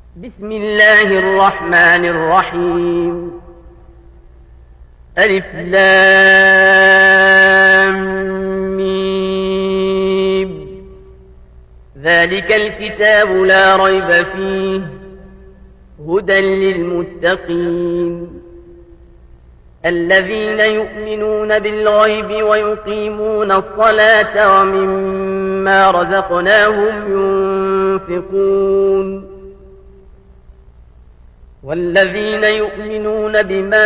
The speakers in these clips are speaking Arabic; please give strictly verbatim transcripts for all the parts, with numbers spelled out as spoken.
بسم الله الرحمن الرحيم. ألف لام ميم. ذلك الكتاب لا ريب فيه هدى للمتقين الذين يؤمنون بالغيب ويقيمون الصلاة ومما رزقناهم ينفقون والذين يؤمنون بما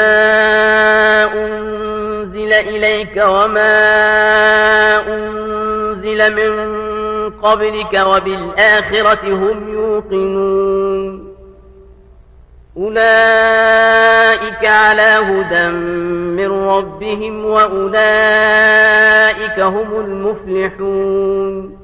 أنزل إليك وما أنزل من قبلك وبالآخرة هم يوقنون أولئك على هدى من ربهم وأولئك هم المفلحون.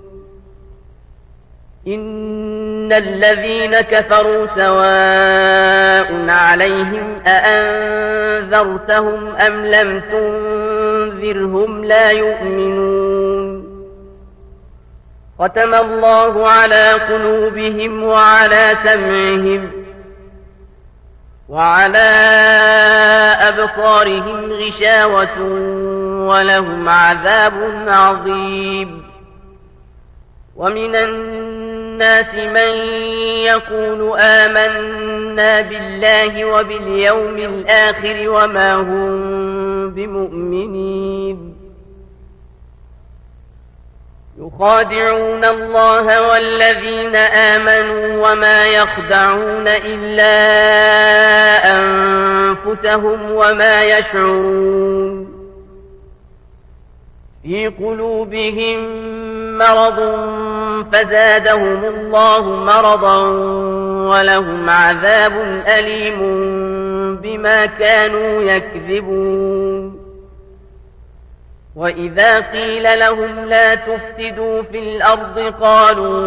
إن الذين كفروا سواء عليهم أأنذرتهم أم لم تنذرهم لا يؤمنون. ختم الله على قلوبهم وعلى سمعهم وعلى أبصارهم غشاوة ولهم عذاب عظيم. ومن الناس من يقول آمنا بالله وباليوم الآخر وما هم بمؤمنين يخادعون الله والذين آمنوا وما يخدعون إلا أنفسهم وما يشعرون. في قلوبهم مرض فزادهم الله مرضا ولهم عذاب أليم بما كانوا يكذبون. وإذا قيل لهم لا تفسدوا في الأرض قالوا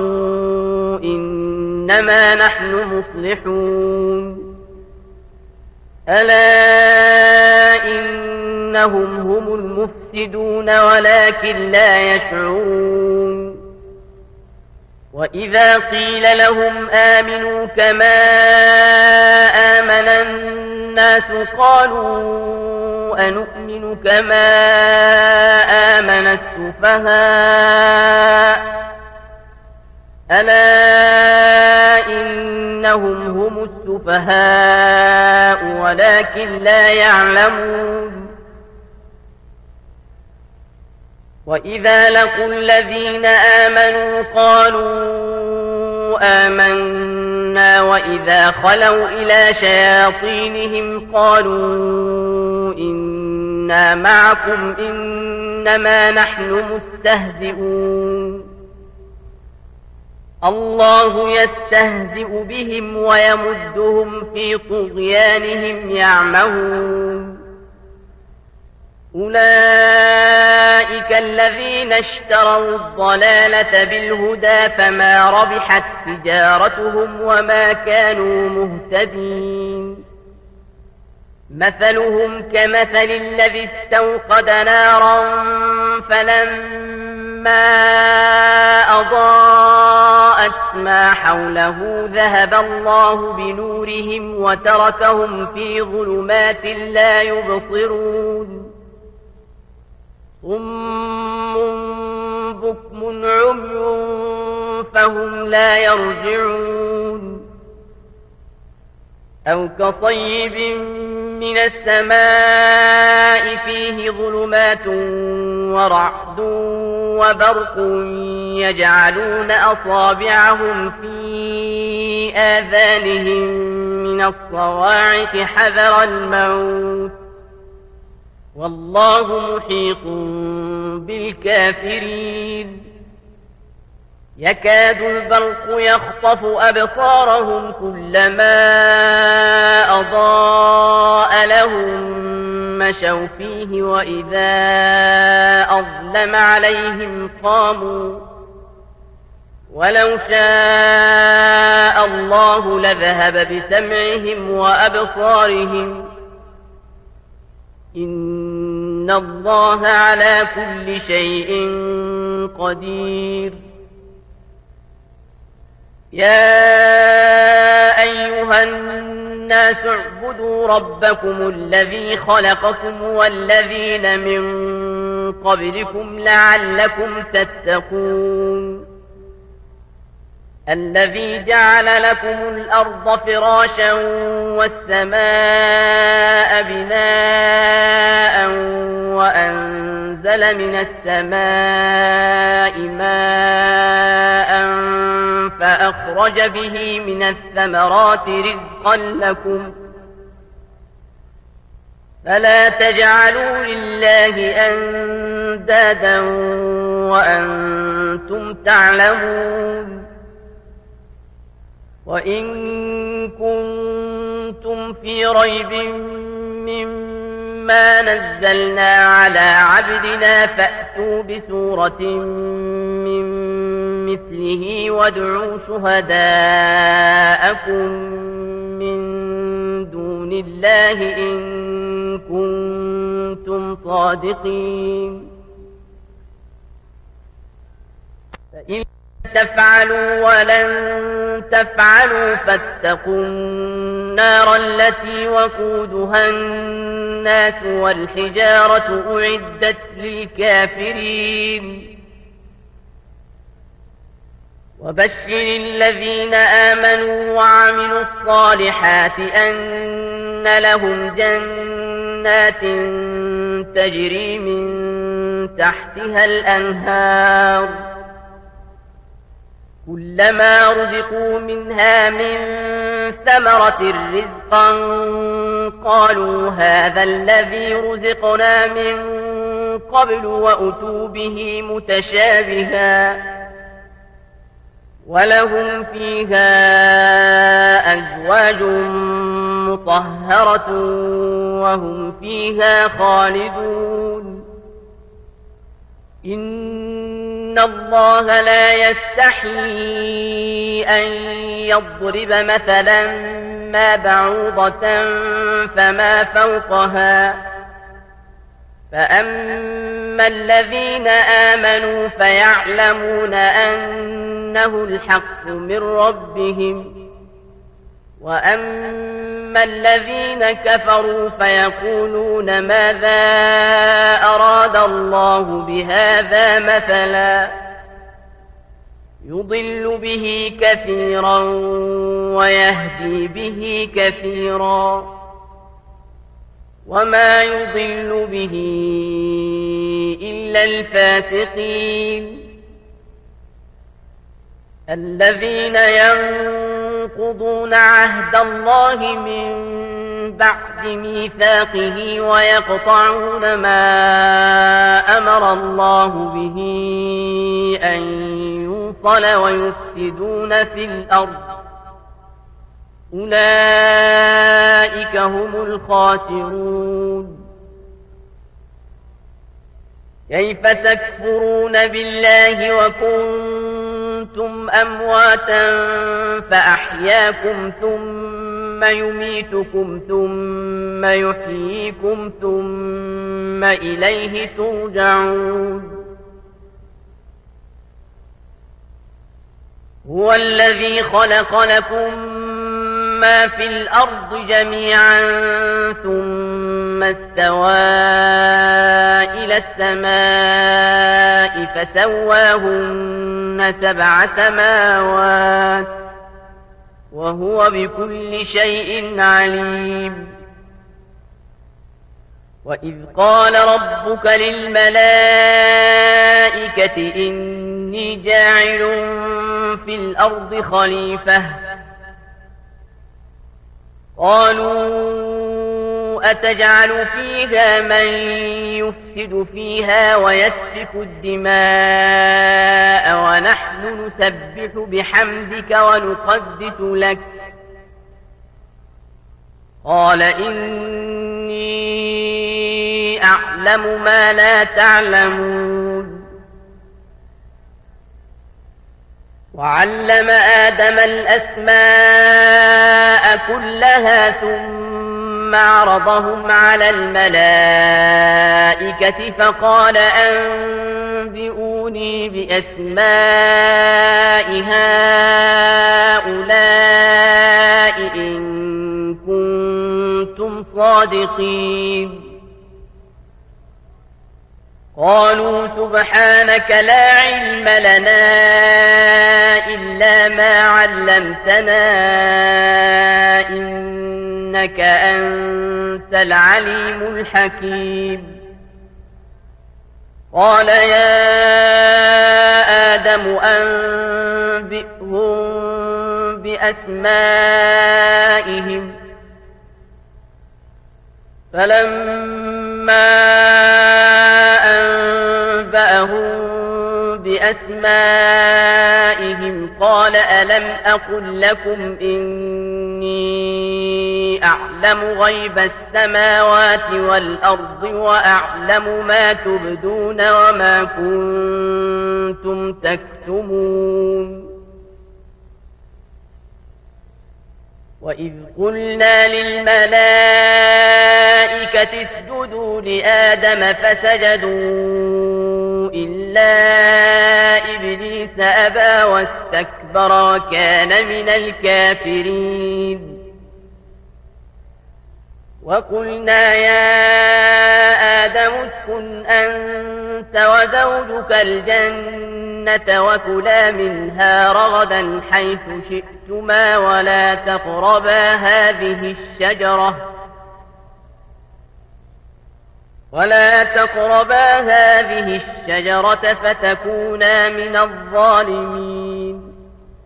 إنما نحن مصلحون. ألا إنهم هم المفسدون ولكن لا يشعرون. وإذا قيل لهم آمنوا كما آمن الناس قالوا أنؤمن كما آمن السفهاء ألا إنهم هم السفهاء ولكن لا يعلمون. وإذا لقوا الذين آمنوا قالوا آمنا وإذا خلوا إلى شياطينهم قالوا إنا معكم إنما نحن مستهزئون. الله يستهزئ بهم ويمدهم في طغيانهم يعمهون. أولئك الذين اشتروا الضلالة بالهدى فما ربحت تجارتهم وما كانوا مهتدين. مثلهم كمثل الذي استوقد نارا فلما أضاءت ما حوله ذهب الله بنورهم وتركهم في ظلمات لا يبصرون. صم بكم عمي فهم لا يرجعون. أو كصيب من السماء فيه ظلمات ورعد وبرق يجعلون أصابعهم في آذانهم من الصواعق حذر الموت والله محيط بالكافرين. يكاد البرق يخطف أبصارهم كلما أضاء لهم مشوا فيه وإذا أظلم عليهم قاموا ولو شاء الله لذهب بسمعهم وأبصارهم إن الله على كل شيء قدير. يا الناس اعبدوا ربكم الذي خلقكم والذين من قبلكم لعلكم تتقون الذي جعل لكم الأرض فراشا والسماء بناء وأنزل من السماء ماء فأخرج به من الثمرات رزقا لكم فلا تجعلوا لله أندادا وأنتم تعلمون وإن كنتم في ريب مما نزلنا على عبدنا فأتوا بسورة من مثله وادعوا شهداءكم من دون الله إن كنتم صادقين فإن تفعلوا ولن تفعلوا فاتقوا النار التي وقودها الناس والحجارة أعدت للكافرين وبشر الذين آمنوا وعملوا الصالحات أن لهم جنات تجري من تحتها الأنهار كلما رزقوا منها من ثمرة رزقا قالوا هذا الذي رزقنا من قبل وأتوا به متشابها ولهم فيها أزواج مطهرة وهم فيها خالدون إن الله لا يستحيي أن يضرب مثلا ما بعوضة فما فوقها فأما الذين آمنوا فيعلمون أنه الحق من ربهم وأما الذين كفروا فيقولون ماذا أراد الله بهذا مثلا يضل به كثيرا ويهدي به كثيرا وما يضل به إلا الفاسقين الذين ينقضون عهد الله من بعد ميثاقه ويقطعون ما أمر الله به أن يوصل ويفسدون في الأرض أولئك هم الخاسرون كيف تكفرون بالله وكنتم أمواتا فأحياكم ثم يميتكم ثم يحييكم ثم إليه ترجعون هو الذي خلق لكم ما في الأرض جميعا ثم استوى إلى السماء فسواهن سبع سماوات وهو بكل شيء عليم وإذ قال ربك للملائكة إني جاعل في الأرض خليفة قالوا أتجعل فيها من يفسد فيها ويسفك الدماء ونحن نسبح بحمدك ونقدس لك قال إني أعلم ما لا تعلمون وعلم آدم الأسماء كلها ثم عرضهم على الملائكة فقال أنبئوني بأسماء هؤلاء إن كنتم الصادقين قالوا سبحانك لا علم لنا إلا ما علمتنا إنك أنت العليم الحكيم قال يا آدم أنبئهم بأسمائهم فلما أنبأهم بأسمائهم قال ألم أقل لكم إني أعلم غيب السماوات والأرض وأعلم ما تبدون وما كنتم تكتمون وإذ قلنا للملائكة اسجدوا لآدم فسجدوا إلا إبليس أبى واستكبر وكان من الكافرين وقلنا يا آدم اسكن أنت وزوجك الجنة وكلا منها رغدا حيث شئتما ولا تقربا هذه الشجرة ولا تقربا هذه الشجرة فتكونا من الظالمين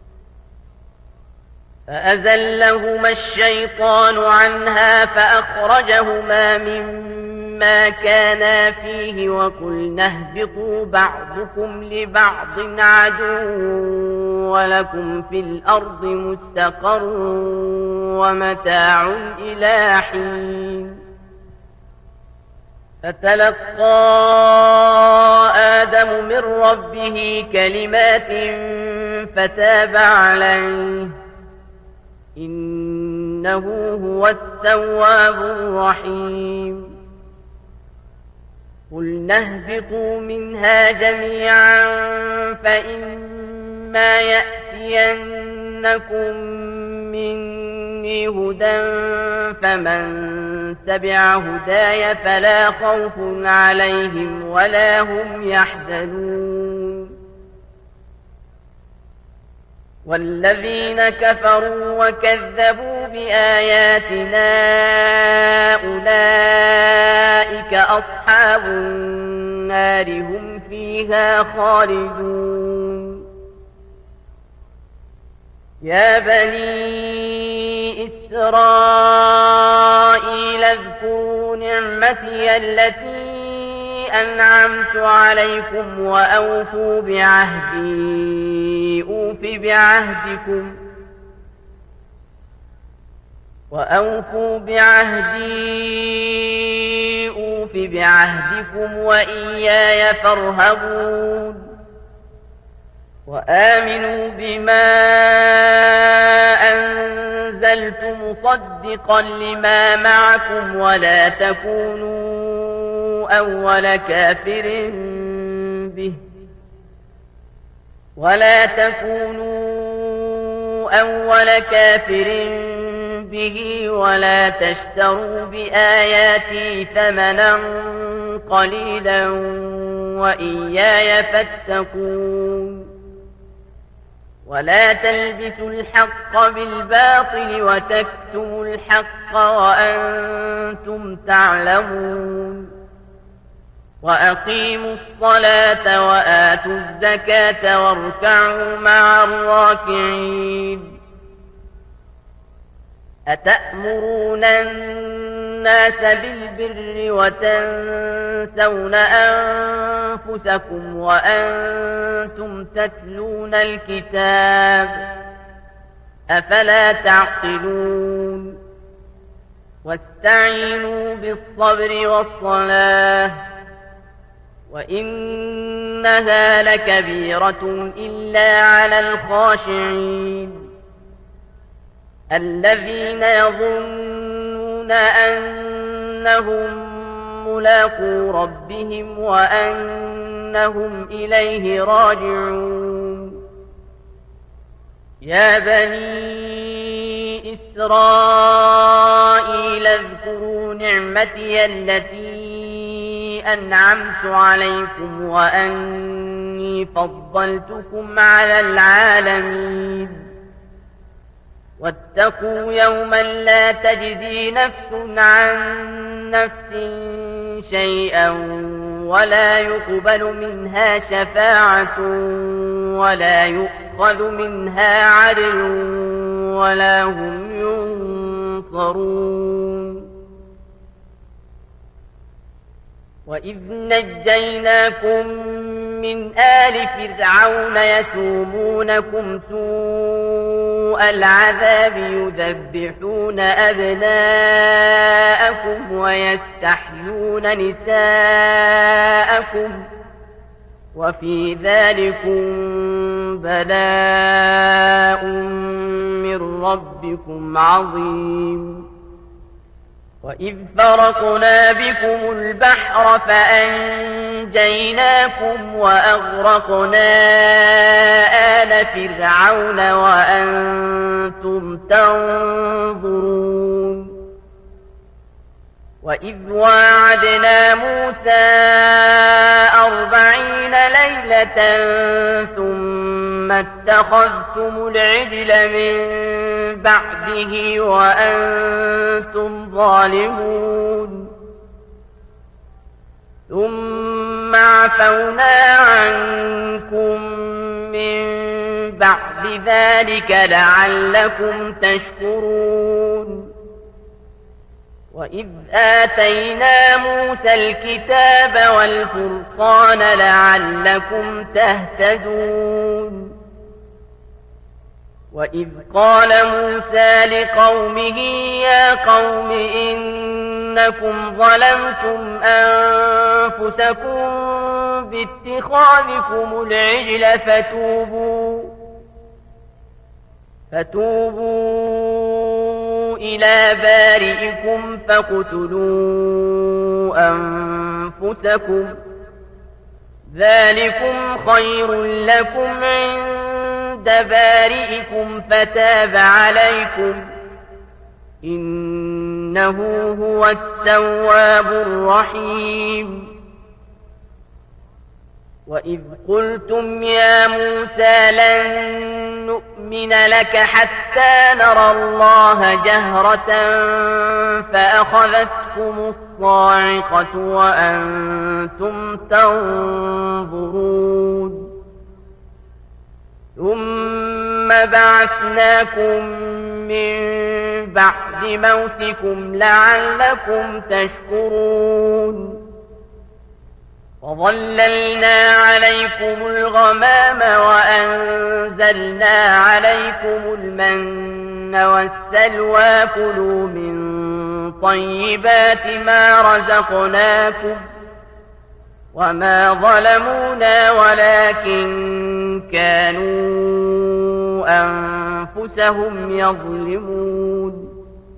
فأزلهما الشيطان عنها فأخرجهما مما كانا فيه وقلنا اهبطوا بعضكم لبعض عدو ولكم في الأرض مستقر ومتاع إلى حين فتلقى آدم من ربه كلمات فتاب عليه إنه هو التواب الرحيم قلنا اهبطوا منها جميعا فإما يأتينكم مني هدى فمن تبع هداي فلا خوف عليهم ولا هم يحزنون والذين كفروا وكذبوا بآياتنا أولئك أصحاب النار هم فيها خالدون يا بني إسرائيل اذكروا نعمتي التي أنعمت عليكم وأوفوا بعهدي أوف بعهدكم وأوفوا بعهدي أوف بعهدكم وإياي فارهبون وآمنوا بما أنزلت مصدقا لما معكم ولا تكونوا أول كافر به ولا تكونوا أول كافر به ولا تشتروا بآياتي ثمنا قليلا وإياي فاتقون ولا تلبسوا الحق بالباطل وتكتموا الحق وأنتم تعلمون وأقيموا الصلاة وآتوا الزكاة واركعوا مع الراكعين أتأمرون الناس بالبر وتنسون أنفسكم وأنتم تتلون الكتاب أفلا تعقلون واستعينوا بالصبر والصلاة وإنها لكبيرة إلا على الخاشعين الذين يظنون أنهم ملاقو ربهم وأنهم إليه راجعون يا بني إسرائيل اذكروا نعمتي التي أنعمت عليكم وأني فضلتكم على العالمين واتقوا يوما لا تجزي نفس عن نفس شيئا ولا يقبل منها شفاعة ولا يؤخذ منها عدل ولا هم ينصرون. وإذ نجيناكم من آل فرعون يسومونكم سوء العذاب يذبحون أبناءكم ويستحيون نساءكم وفي ذلكم بلاء من ربكم عظيم. وإذ فرقنا بكم البحر فأنجيناكم وأغرقنا آل فرعون وأنتم تنظرون. وإذ واعدنا موسى أربعين ليلة ثم اتخذتم العجل من بعده وأنتم ظالمون ثم عفونا عنكم من بعد ذلك لعلكم تشكرون. وإذ آتينا موسى الكتاب والفرقان لعلكم تهتدون. وإذ قال موسى لقومه يا قوم إنكم ظلمتم أنفسكم باتخاذكم العجل فتوبوا فتوبوا إلى بارئكم فاقتلوا أنفسكم ذلكم خير لكم عند بارئكم فتاب عليكم إنه هو التواب الرحيم. وإذ قلتم يا موسى لن نؤمن لك حتى نرى الله جهرة فأخذتكم الصاعقة وأنتم تنظرون ثم بعثناكم من بعد موتكم لعلكم تشكرون. وظللنا عليكم الغمام وأنزلنا عليكم المن والسلوى كلوا من طيبات ما رزقناكم وما ظلمونا ولكن كانوا أنفسهم يظلمون.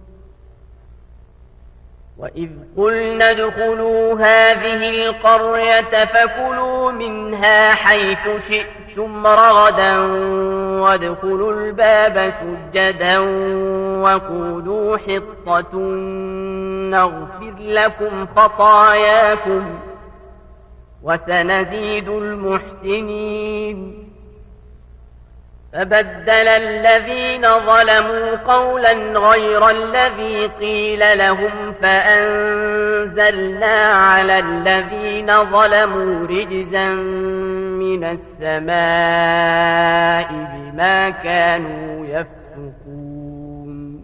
وإذ قلنا ادخلوا هذه القرية فكلوا منها حيث شئتم رغدا وادخلوا الباب سجدا وقولوا حطة نغفر لكم خطاياكم وسنزيد المحسنين. فبدل الذين ظلموا قولا غير الذي قيل لهم فأنزلنا على الذين ظلموا رجزا من السماء بما كانوا يفسقون.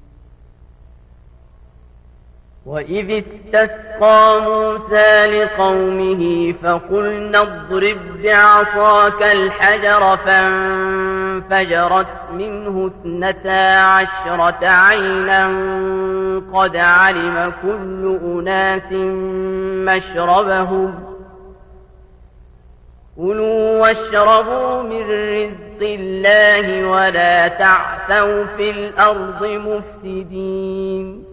وإذ استسقى موسى لقومه فقلنا اضرب بعصاك الحجر فانفجرت منه اثنتا عشرة عينا قد علم كل أناس مشربهم كلوا واشربوا من رزق الله ولا تعثوا في الأرض مفسدين.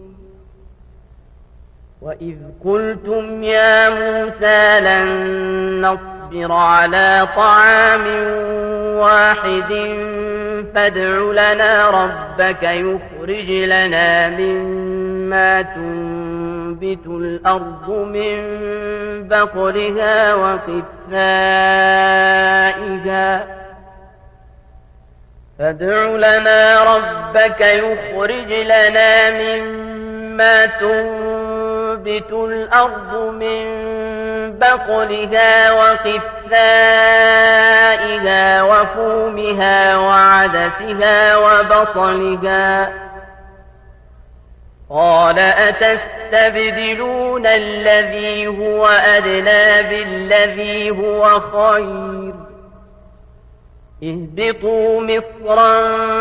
وإذ قلتم يا موسى لن نصبر على طعام واحد فادع لنا ربك يخرج لنا مما تنبت تنبت الأرض من بقلها وقثائها فادع لنا ربك يخرج لنا مما تنبت الأرض من بقلها وقثائها وفومها وعدسها وبصلها قال أتستبدلون الذي هو أدنى بالذي هو خير اهبطوا مصرا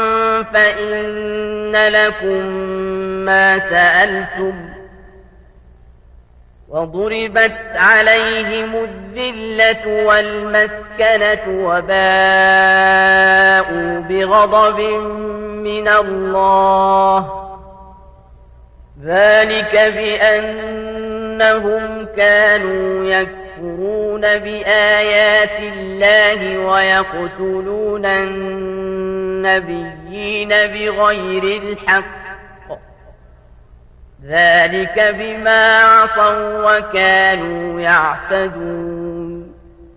فإن لكم ما سألتم وضربت عليهم الذلة والمسكنة وباءوا بغضب من الله ذلك بأنهم كانوا يكفرون بآيات الله ويقتلون النبيين بغير الحق ذلك بما عصوا وكانوا يعتدون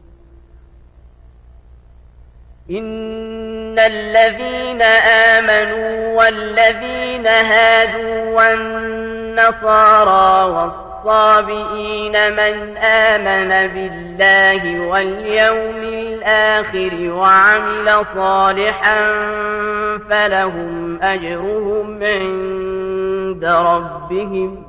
إن الذين آمنوا والذين هادوا والنصارى والصابئين من آمن بالله واليوم الآخر وعمل صالحا فلهم أجرهم عند ربهم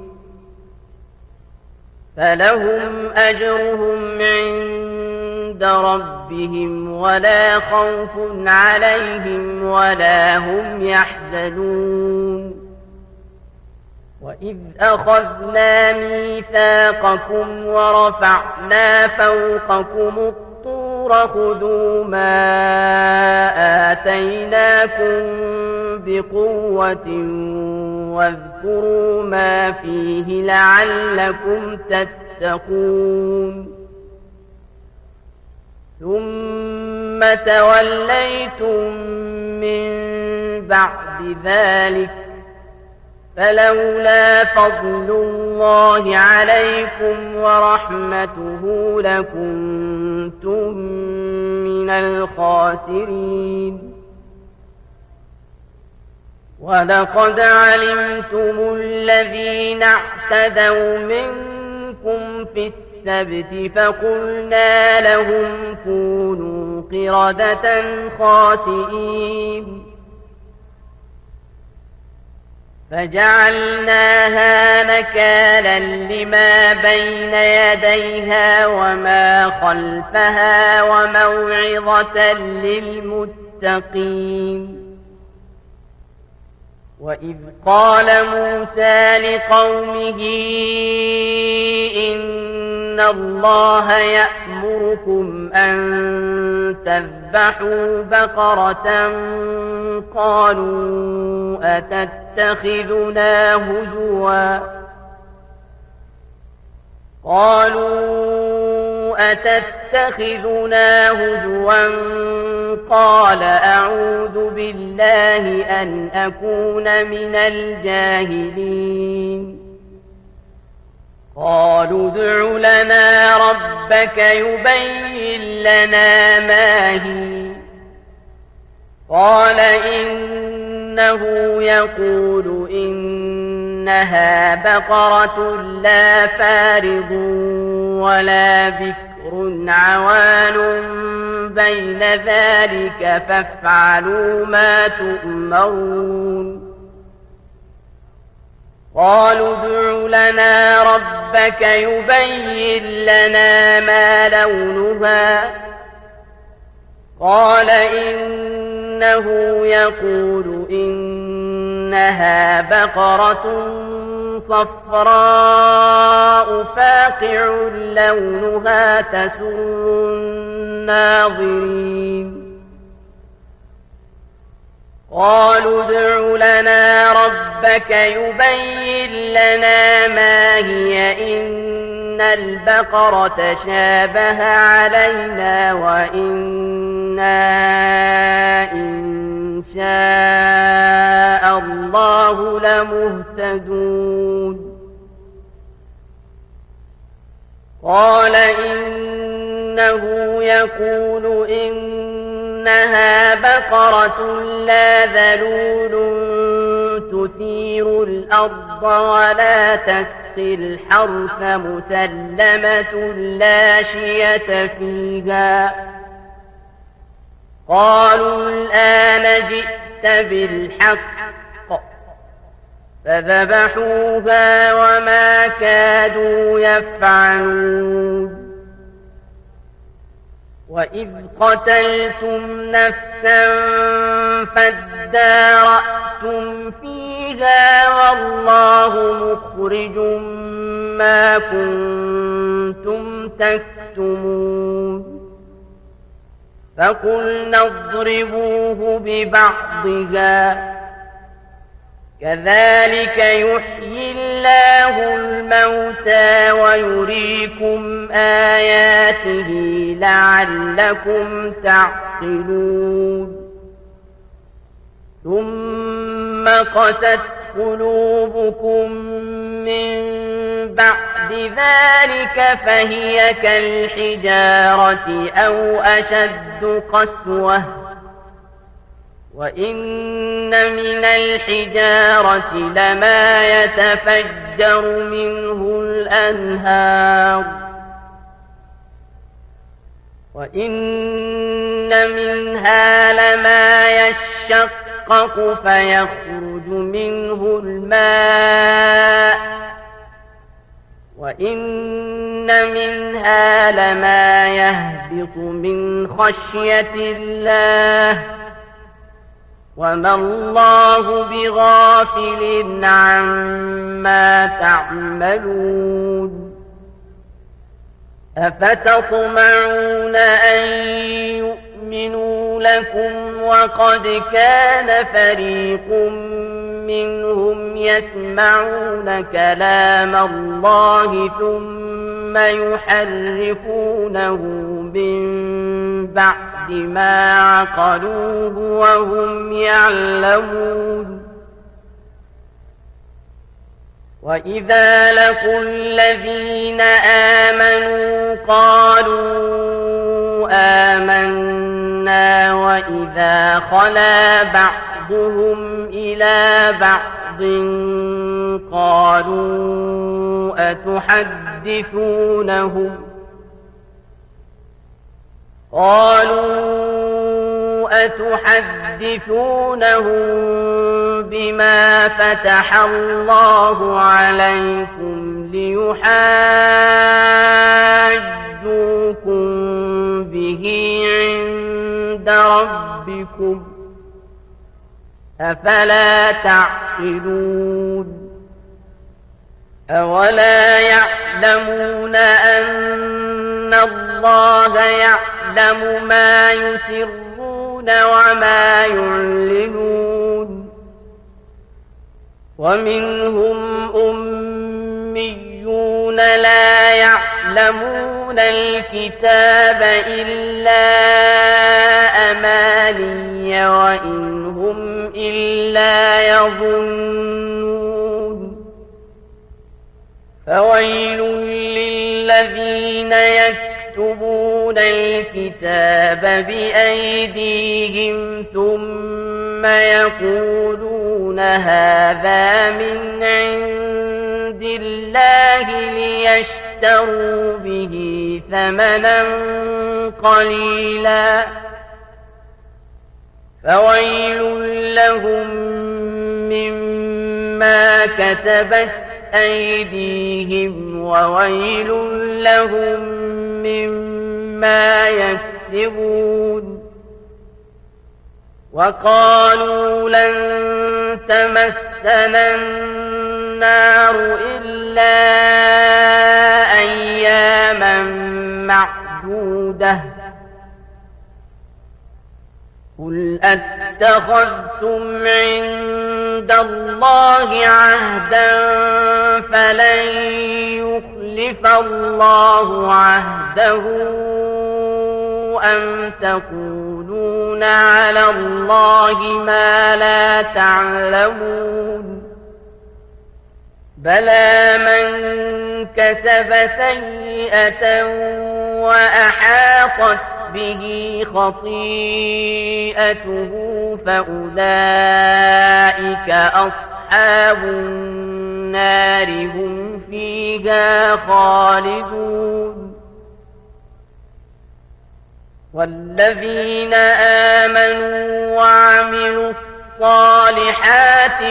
فلهم أجرهم عند ربهم ولا خوف عليهم ولا هم يحزنون وإذ أخذنا ميثاقكم ورفعنا فوقكم الطور خذوا ما آتيناكم بقوة واذكروا ما فيه لعلكم تتقون ثم توليتم من بعد ذلك فلولا فضل الله عليكم ورحمته لكنتم من الخاسرين ولقد علمتم الذين اعتدوا منكم في السبت فقلنا لهم كونوا قردة خاسئين فجعلناها نكالا لما بين يديها وما خلفها وموعظة للمتقين وإذ قال موسى لقومه إن الله يأمركم أن تذبحوا بقرة قالوا أتتخذنا هزوا قالوا أتتخذنا هزوا قال أعوذ بالله أن أكون من الجاهلين قالوا ادع لنا ربك يبين لنا ما هي قال إنه يقول إنها بقرة لا فارض ولا بكر عوان بين ذلك فافعلوا ما تؤمرون قالوا ادع لنا ربك يبين لنا ما لونها قال إنه يقول إنها بقرة صفراء فاقع لونها تسر الناظرين قالوا ادع لنا ربك يبين لنا ما هي إن البقرة شابه علينا وإنا إن شاء الله لمهتدون قال إنه يقول إنها بقرة لا ذلول تثير الأرض ولا تسقي الحرث مسلمة لا شية فيها. قالوا الآن جئت بالحق فذبحوها وما كادوا يفعلون. وإذ قتلتم نفسا فادارأتم فيها والله مخرج ما كنتم تكتمون. فقلنا اضربوه ببعضها كذلك يحيي الله الموتى ويريكم آياته لعلكم تعقلون. ثم قست قلوبكم من بعد ذلك فهي كالحجارة أو أشد قسوة. وإن من الحجارة لما يتفجر منه الأنهار وإن منها لما يشقق فيخرج منه الماء وإن منها لما يهبط من خشية الله وما الله بغافل عما تعملون. أفتطمعون أن يؤمنوا لكم وقد كان فريق منهم يسمعون كلام الله ثم يحرفونه من بعد ما عقلوه وهم يعلمون. وإذا لقوا الذين آمنوا قالوا آمنا وإذا خلا بعضهم إلى بعض قالوا أتحدثونهم قالوا أتحدثونهم بما فتح الله عليكم ليحاجوكم به عند ربكم أفلا تعقلون. أولا يعلمون أن الله يعلم ما يسرون وما يعلنون. ومنهم أميون لا يعلمون الكتاب إلا أماني وإن هم إلا يظنون. فويل للذين يكتبون الكتاب بأيديهم ثم يقولون هذا من عند الله ليشتروا به ثمنا قليلا فويل لهم مما كتبت أيديهم وويل لهم مما يكسبون. وقالوا لن تمسنا النار إلا أياما معدودة قل أتخذتم عند الله عهدا فلن يخلف الله عهده أم تقولون على الله ما لا تعلمون. بلى من كسب سيئة وأحاطت به خطيئته فأولئك أصحاب النار هم فيها خالدون والذين آمنوا وعملوا الصالحات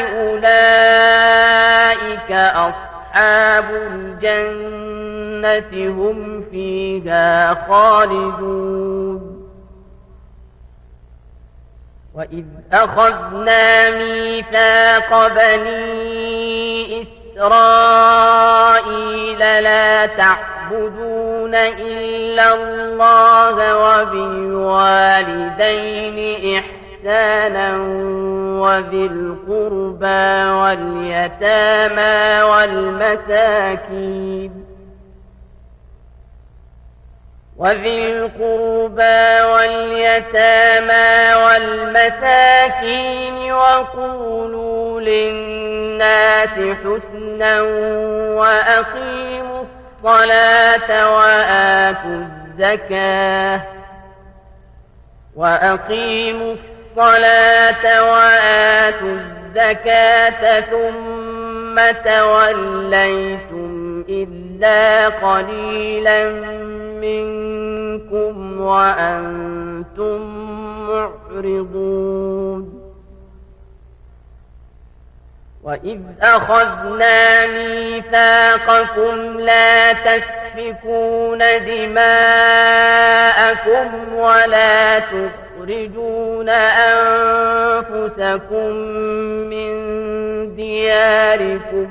أولئك أصحاب الجنة هم فيها خالدون وإذ أخذنا ميثاق بني إسرائيل لا تعبدون إلا الله وبالوالدين إحسانا وذي القربى واليتامى والمساكين وذي القربى واليتامى والمساكين وقولوا للناس حسنا وأقيموا الصلاة وآتوا الزكاة وأقيموا الصلاة وآتوا الزكاة ثم توليتم إلا قليلا منكم وأنتم معرضون وإذ أخذنا ميثاقكم لا تسفكون دماءكم ولا تخرجون أنفسكم من دياركم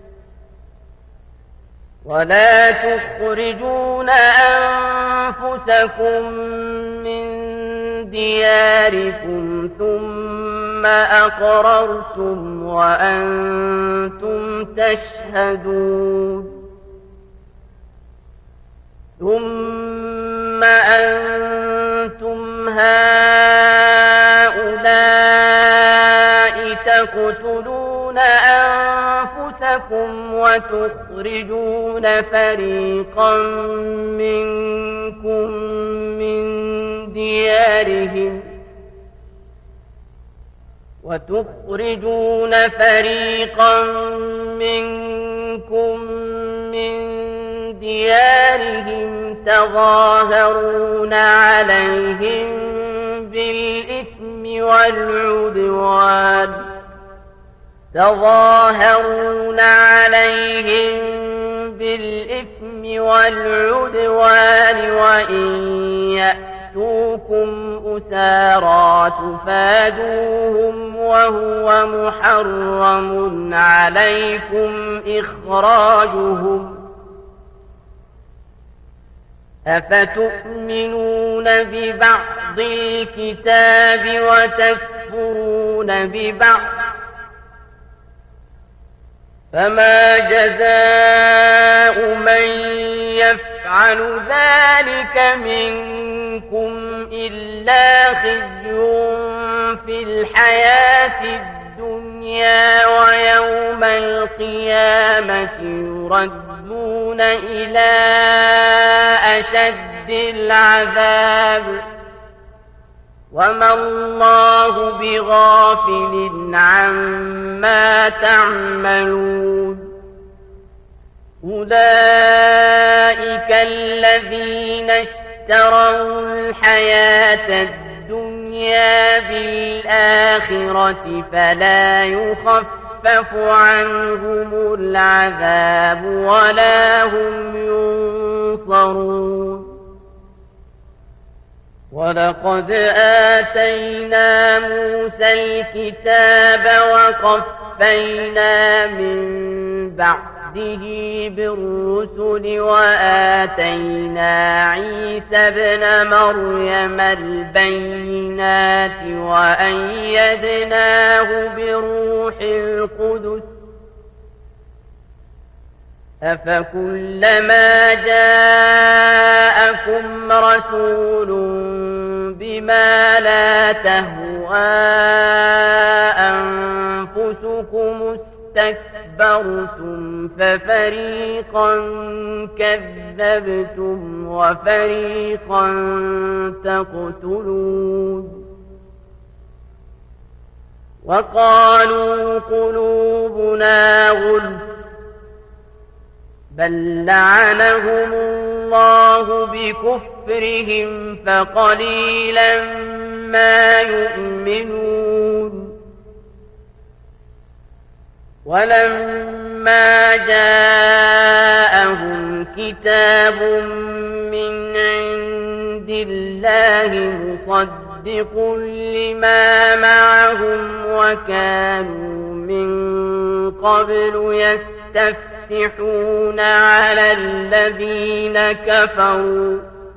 ولا تخرجون أنفسكم من دياركم ثم أقررتم وأنتم تشهدون ثم أنتم هؤلاء تقتلون أنفسكم وتخرجون فريقا منكم من ديارهم وتخرجون فريقا منكم من ديارهم تظاهرون عليهم بالإثم والعدوان تظاهرون عليهم بالإثم والعدوان وإن يأتوكم أسارى تفادوهم وهو محرم عليكم إخراجهم أفتؤمنون ببعض الكتاب وتكفرون ببعض فما جزاء من يفعل ذلك منكم إلا خزي في الحياة الدنيا ويوم القيامة يردون إلى أشد العذاب وما الله بغافل عما تعملون أولئك الذين اشتروا الحياة الدنيا بالآخرة فلا يخفف عنهم العذاب ولا هم ينصرون ولقد آتينا موسى الكتاب وقفينا من بعده بالرسل وآتينا عيسى ابن مريم البينات وأيدناه بروح القدس أفكلما جاءكم رسول بما لا تهوى أنفسكم اسْتَكْبَرْتُمْ فَفَرِيقًا كَذَّبْتُمْ وَفَرِيقًا تَقْتُلُونَ وَقَالُوا قُلُوبُنَا غُلْفٌ بَل لَّعَنَهُمُ اللَّهُ بِكُفْرِهِمْ فَقَلِيلًا مَّا يُؤْمِنُونَ وَلَمَّا جَاءَهُمْ كِتَابٌ مِّنْ عِندِ اللَّهِ مُصَدِّقٌ لِّمَا مَعَهُمْ وَكَانُوا مِن قَبْلُ يَسْتَفْتِحُونَ عَلَى الَّذِينَ كَفَرُوا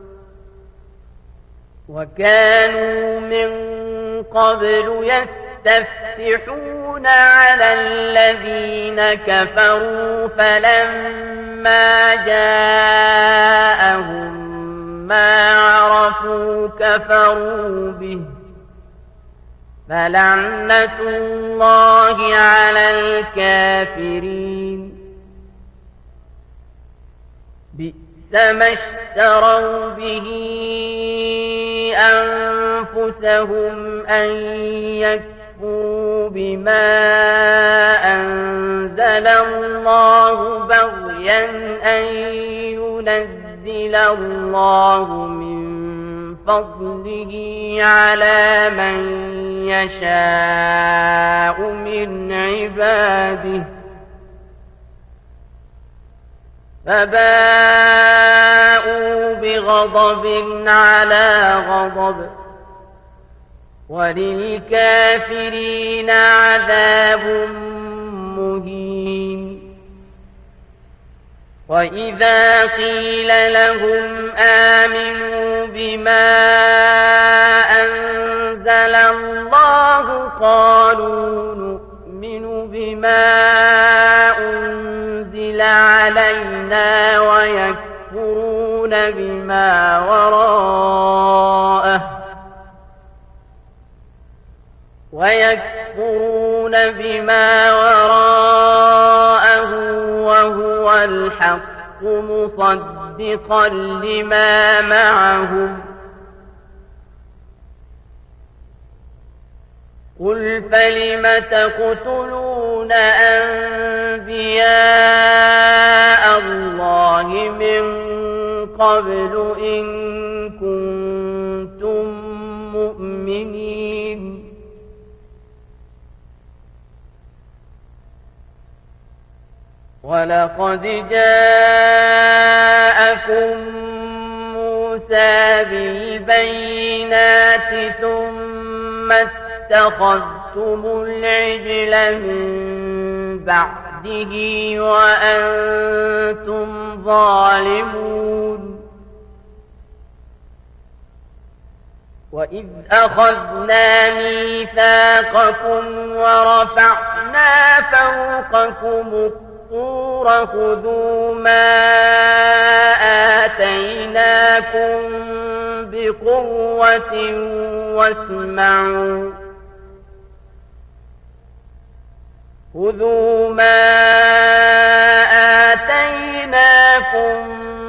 وَكَانُوا مِن قَبْلُ يَسْتَفْتِحُونَ على الذين كفروا فلما جاءهم ما عرفوا كفروا به فلعنة الله على الكافرين بئس ما اشتروا به أنفسهم أن يكفروا بما أنزل الله بغيا أن ينزل الله من فضله على من يشاء من عباده فباءوا بغضب على غضب وللكافرين عذاب مهين وإذا قيل لهم آمنوا بما أنزل الله قالوا نؤمن بما أنزل علينا ويكفرون بما وراءه ويكفرون بما وراءه وهو الحق مصدقا لما معهم قل فلم تقتلون أنبياء الله من قبل إن كنتم مؤمنين ولقد جاءكم موسى بالبينات ثم اتخذتم العجل من بعده وأنتم ظالمون وإذ أخذنا ميثاقكم ورفعنا فوقكم الطور خذوا ما آتيناكم بقوة واسمعوا خذوا ما آتيناكم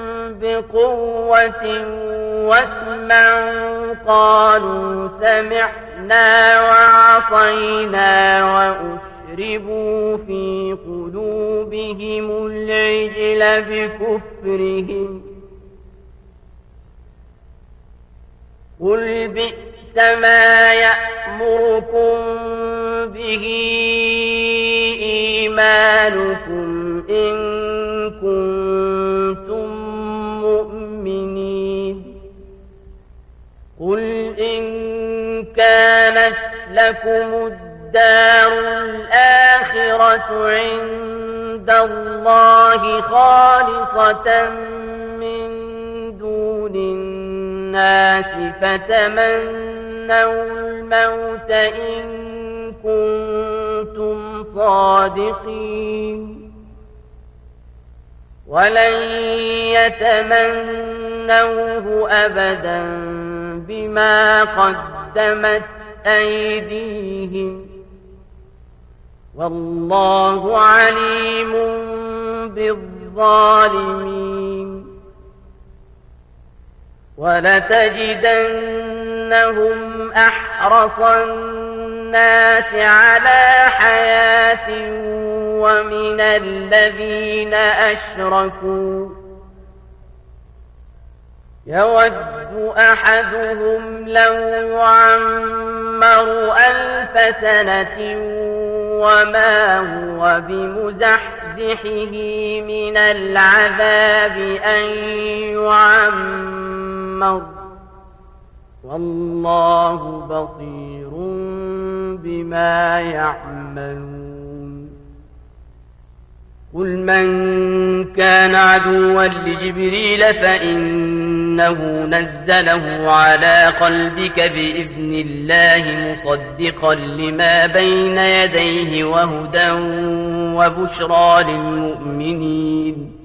بقوة واسمعوا قالوا سمعنا وعصينا وأشربوا في قلوبهم العجل بكفرهم قل بئس ما يأمركم به إيمانكم إن كنتم مؤمنين قل إن كانت لكم الدار الآخرة عند الله خالصة من دون الناس فتمنوا الموت إن كنتم صادقين ولن يتمنوه أبدا بما قدمت أيديهم والله عليم بالظالمين. ولتجدنهم أحرص الناس على حياة ومن الذين أشركوا يود أحدهم لو يعمر ألف سنة وما هو بمزحزحه من العذاب أن يعمر والله بصير بما يعملون. قل من كان عدوا لجبريل فإنه نزله على قلبك بإذن الله مصدقا لما بين يديه وهدى وبشرى للمؤمنين.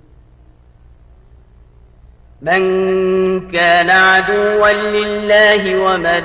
من كان عدوا لله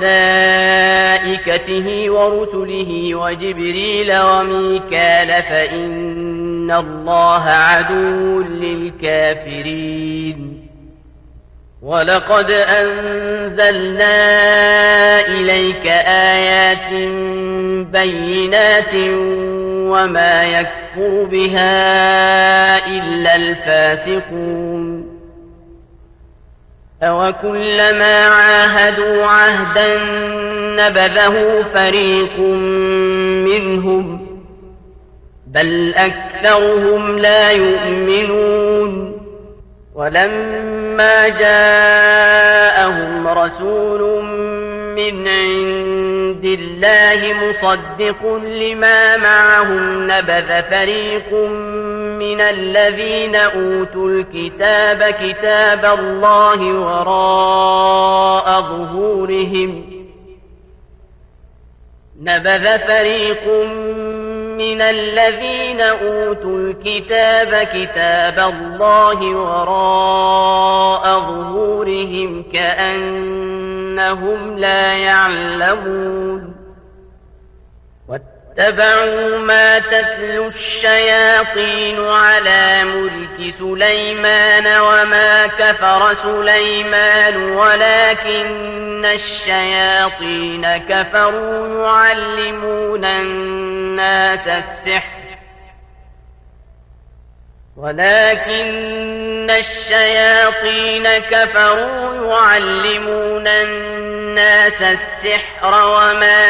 وملائكته ورسله وجبريل وميكال فإن الله عدو للكافرين. ولقد أنزلنا إليك آيات بينات وما يكفر بها إلا الفاسقون. أوكلما عاهدوا عهدا نبذه فريق منهم بل أكثرهم لا يؤمنون. ولما جاءهم رسول من عند الله مصدق لما معهم نبذ فريق من الذين أوتوا الكتاب كتاب الله وراء ظهورهم نبذ فريق من الذين أوتوا الكتاب كتاب الله وراء ظهورهم كأنهم لا يعلمون. واتبعوا ما تتلو الشياطين على ملك سليمان وما كفر سليمان ولكن الشياطين كفروا يعلمون الناس السحر ولكن الشياطين كفروا يعلمون الناس السحر وما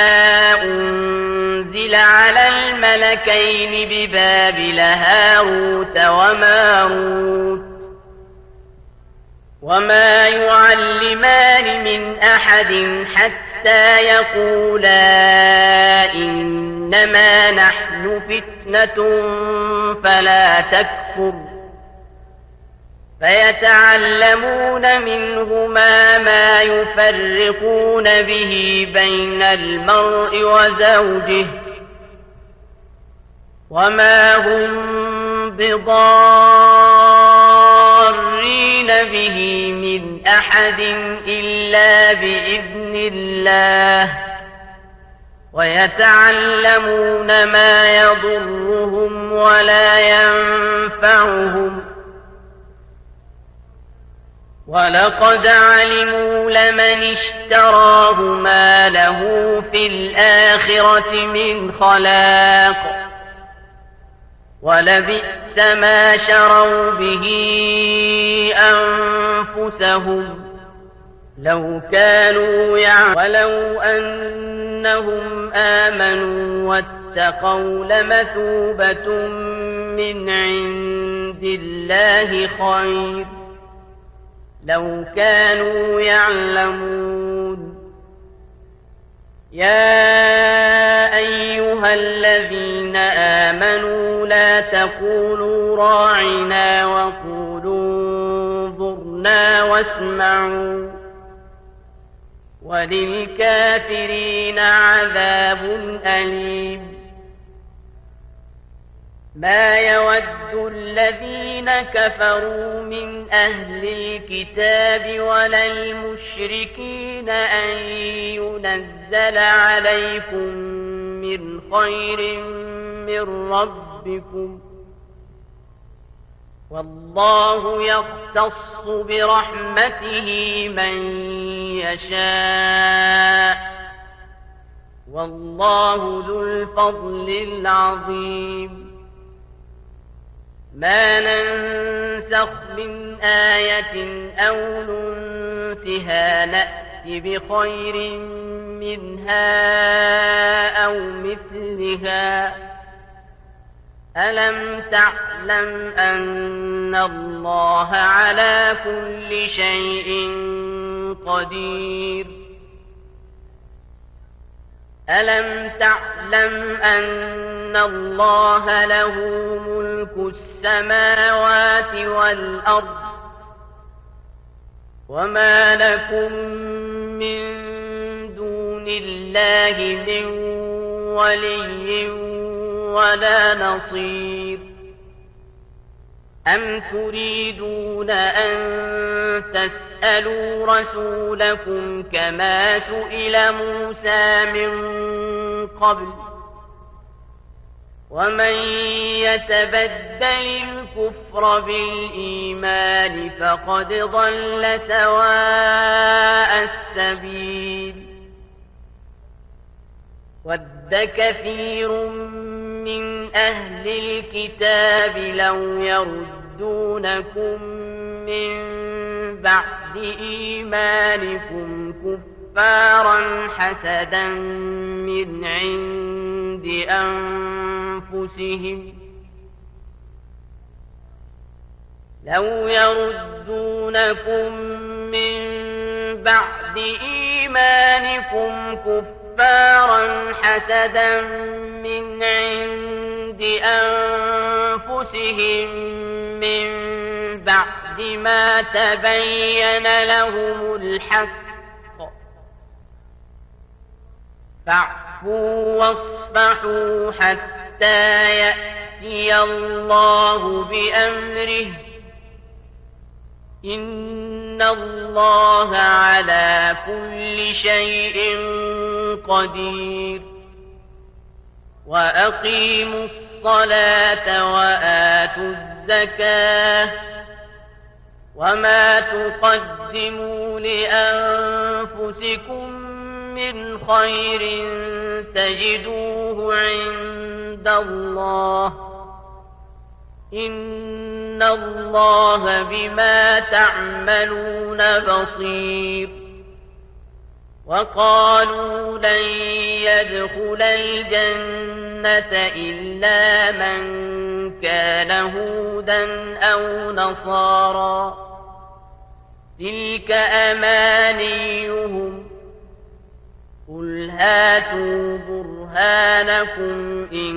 أنزل على الملكين ببابل هاروت وماروت وما يعلمان من أحد حتى يقولا إنما نحن فتنة فلا تكفر فيتعلمون منهما ما يفرقون به بين المرء وزوجه وما هم بضارين به من أحد إلا بإذن الله ويتعلمون ما يضرهم ولا ينفعهم ولقد علموا لمن اشتراه ما له في الآخرة من خلاق ولبئس ما شروا به أنفسهم لو كانوا يعلمون ولو أنهم آمنوا واتقوا لمثوبة من عند الله خير لو كانوا يعلمون. يا أيها الذين آمنوا لا تقولوا راعنا وقولوا انظرنا واسمعوا وللكافرين عذاب أليم. ما يود الذين كفروا من أهل الكتاب ولا المشركين أن ينزل عليكم من بخير من ربكم والله يختص برحمته من يشاء والله ذو الفضل العظيم ما ننسخ من آية أو ننسها نأت بخير منها أو مثلها ألم تعلم أن الله على كل شيء قدير ألم تعلم أن الله له ملك السماوات والأرض وما لكم من دون الله من ولي ولا نصير أم تريدون أن تسألوا رسولكم كما سئل موسى من قبل ومن يتبدل الكفر بالإيمان فقد ضل سواء السبيل ود كثير من أهل الكتاب لو يردونكم من بعد إيمانكم كفارا حسدا من عند أنفسهم لو يردونكم من بعد إيمانكم كفارا كفارا حسدا من عند أنفسهم من بعد ما تبين لهم الحق فاعفوا واصفحوا حتى يأتي الله بأمره إن الله على كل شيء قدير وأقيموا الصلاة وآتوا الزكاة وما تقدموا لأنفسكم من خير تجدوه عند الله إن الله بما تعملون بصير وقالوا لن يدخل الجنة إلا من كان هودا أو نصارى تلك أمانيهم قل هاتوا برهانكم إن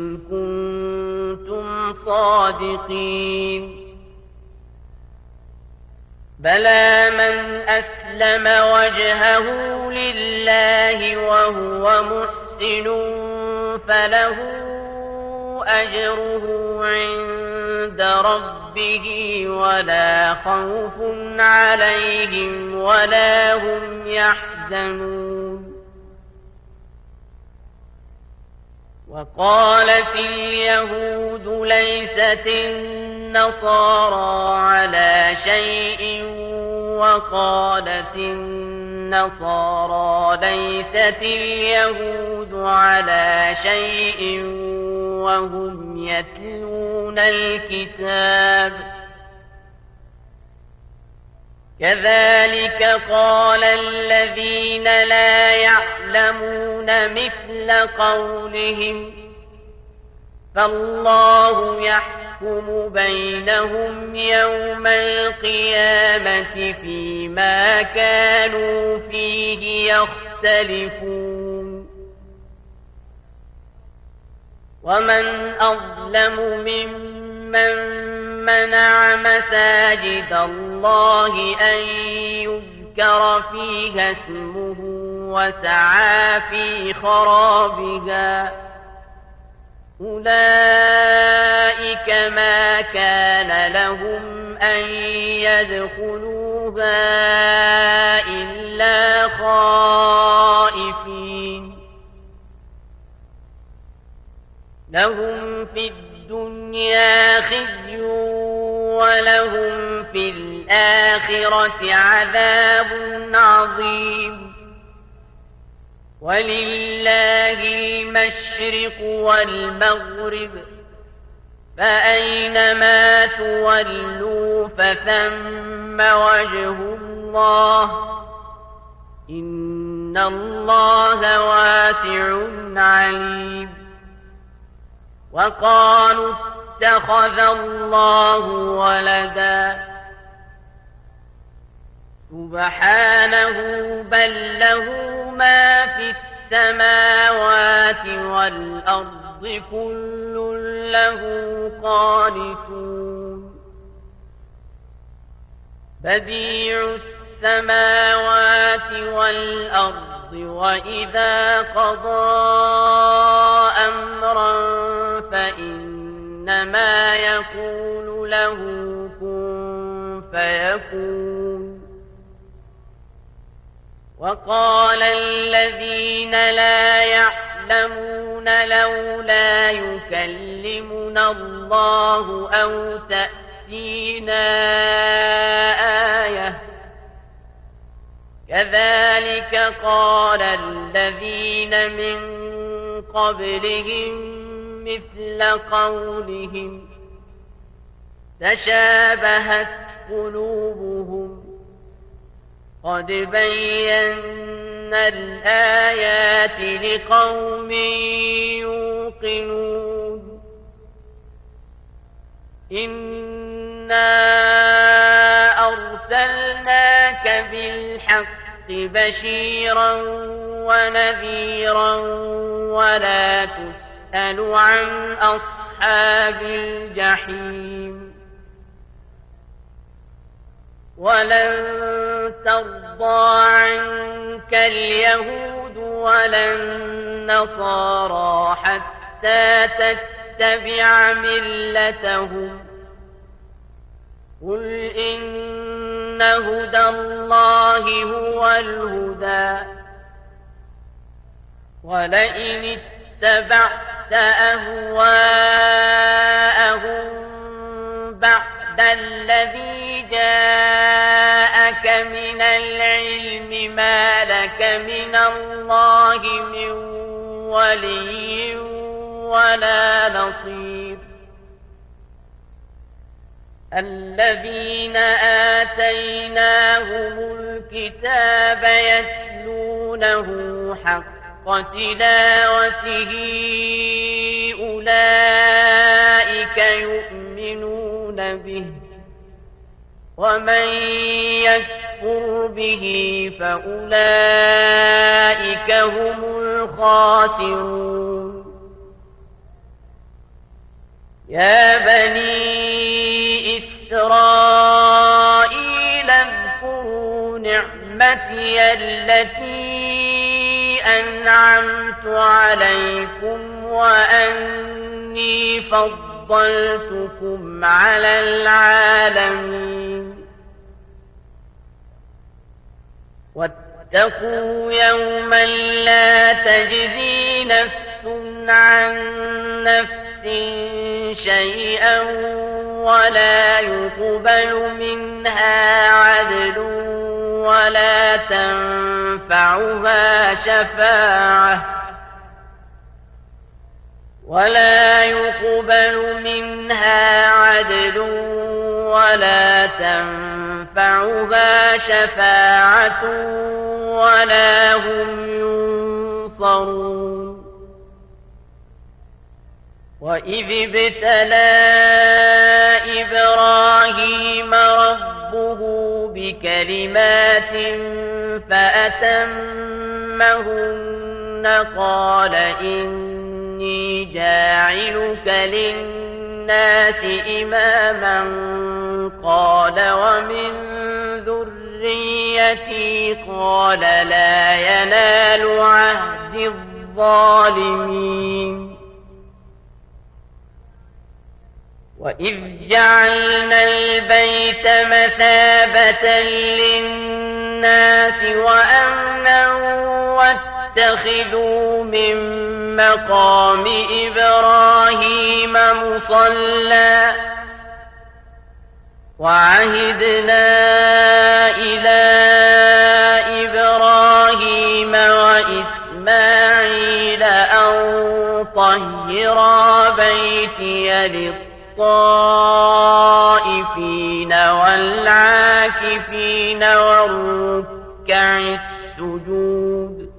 كنتم صادقين بلى من أسلم وجهه لله وهو محسن فله أجره عند ربه ولا خوف عليهم ولا هم يحزنون وقالت اليهود ليست النصارى على شيء وقالت النصارى ليست اليهود على شيء وهم يتلون الكتاب كذلك قال الذين لا يعلمون مثل قولهم فالله يحكم بينهم يوم القيامة فيما كانوا فيه يختلفون ومن أظلم ممن منع مساجد الله أن يذكر فيها اسمه وسعى في خرابها أولئك ما كان لهم أن يدخلوها إلا خائفين لهم في الدنيا خزي ولهم في الآخرة عذاب عظيم. ولله المشرق والمغرب فأينما تولوا فثم وجه الله إن الله واسع عليم. وقالوا اتخذ الله ولدا سبحانه بل له ما في السماوات والأرض كل له قانتون. بديع السماوات والأرض وإذا قضى أمرا فإنما يقول له كن فيكون. وقال الذين لا يعلمون لولا يكلمنا الله أو تأتينا آية كذلك قال الذين من قبلهم مثل قولهم تشابهت قلوبهم قد بينا الآيات لقوم يوقنون. إنا أرسلناك بالحق بشيرا ونذيرا ولا تسأل عن أصحاب الجحيم. ولن ترضى عنك اليهود ولا النصارى حتى تتبع ملتهم قل إن هدى الله هو الهدى ولئن اتبعت أهواءهم بعد الذي جاءك من العلم ما لك من الله من ولي ولا نصير. الذين آتيناهم الكتاب يتلونه حق تلاوته أولئك يؤمنون به ومن يكفر به فأولئك هم الخاسرون. يا بني إسرائيل اذكروا نعمتي التي أنعمت عليكم وأني فضلتكم على العالمين. واتقوا يوما لا تجزي نفس عن نفس شيئا ولا يقبل منها عدل ولا تنفعها شفاعة ولا يقبل منها عدل ولا تنفعها شفاعة ولا هم ينصرون. وإذ ابتلى إبراهيم ربه بكلمات فأتمهن قال إني جاعلك للناس إماما قال ومن ذريتي قال لا ينال عهد الظالمين. وإذ جعلنا البيت مثابة للناس وأمنا واتخذوا من مقام إبراهيم مصلى وعهدنا إلى إبراهيم وإسماعيل أن طهرا بيتي للطائفين والعاكفين والركع السجود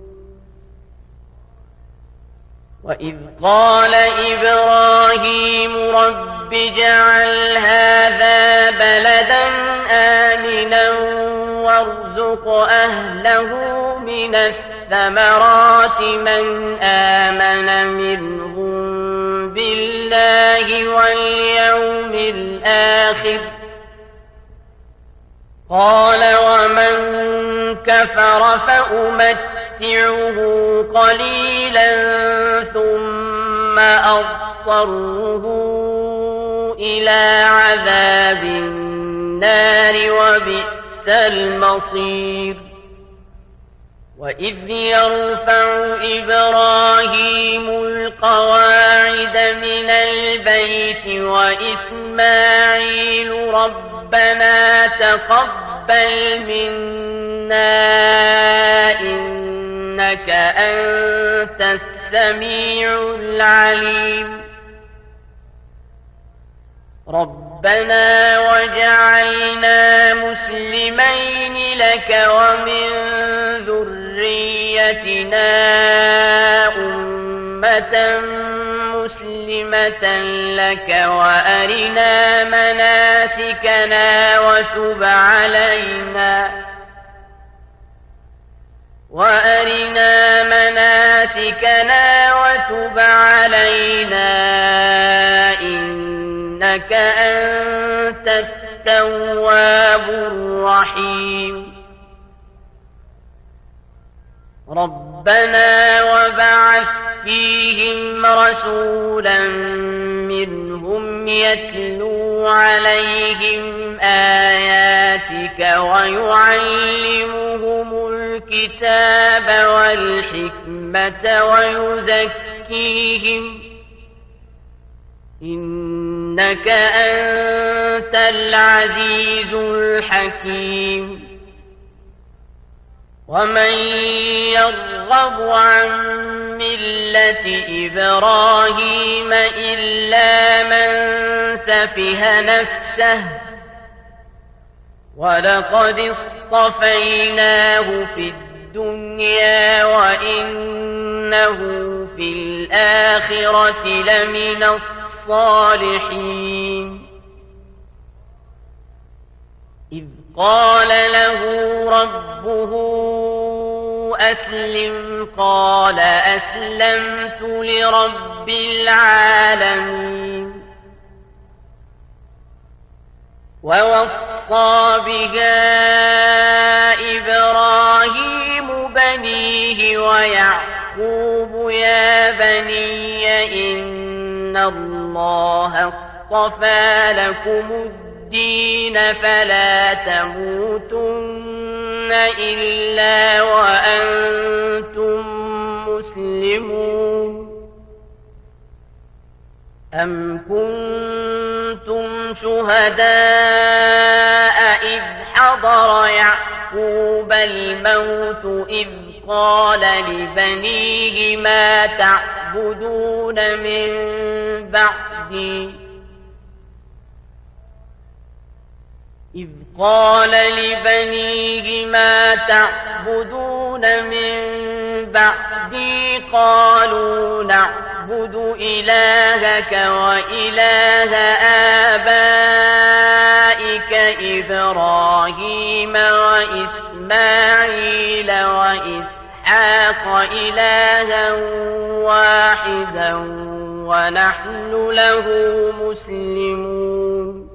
وإذ قال إبراهيم رب اجعل هذا بلدا آمنا وارزق أهله من الثمرات من آمن منهم بالله واليوم الآخر قال ومن كفر فأمتعه قليلا ثم أضطره إلى عذاب النار وبئس المصير وإذ يرفع إبراهيم القواعد من البيت وإسماعيل ربنا تقبل منا إنك أنت السميع العليم ربنا وجعلنا مسلمين لك ومن ذريتنا أمة مسلمة لك وأرنا مناسكنا وتب علينا وأرنا مناسكنا وتب علينا إنك أنت التواب الرحيم ربنا وبعث فيهم رسولا منهم يتلو عليهم آياتك ويعلمهم الكتاب والحكمة ويزكيهم إنك أنت العزيز الحكيم ومن يرغب عن ملة إبراهيم إلا من سفه نفسه ولقد اصطفيناه في الدنيا وإنه في الآخرة لمن الصالحين إذ قال له ربه أسلم قال أسلمت لرب العالمين ووصى بها إبراهيم بنيه ويعقوب يا بني إن الله اصطفى لكم الدين فلا تموتن إلا وأنتم مسلمون أم كنتم شهداء إذ حضر يعقوب الموت إذ قال لبنيه ما تعبدون من بعدي إذ قال لبنيه ما تعبدون من بعدي قالوا نعبد إلهك وإله آبائك إبراهيم وإسماعيل وإسحاق إلها واحدا ونحن له مسلمون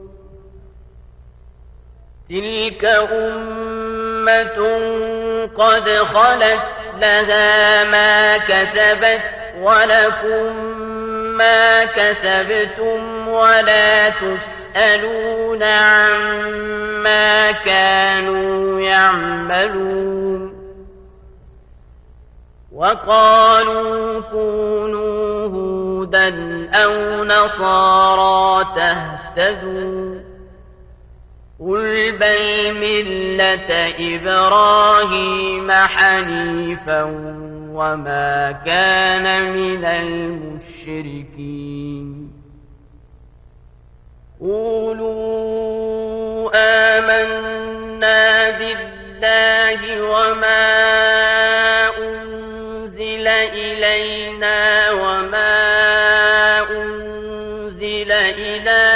تلك أمة قد خلت لها ما كسبت ولكم ما كسبتم ولا تسألون عما كانوا يعملون وقالوا كونوا هودا أو نصارى تهتدوا قل بل ملة إبراهيم حنيفا وما كان من المشركين قولوا آمنا بالله وما أنزل إلينا وما أنزل إلى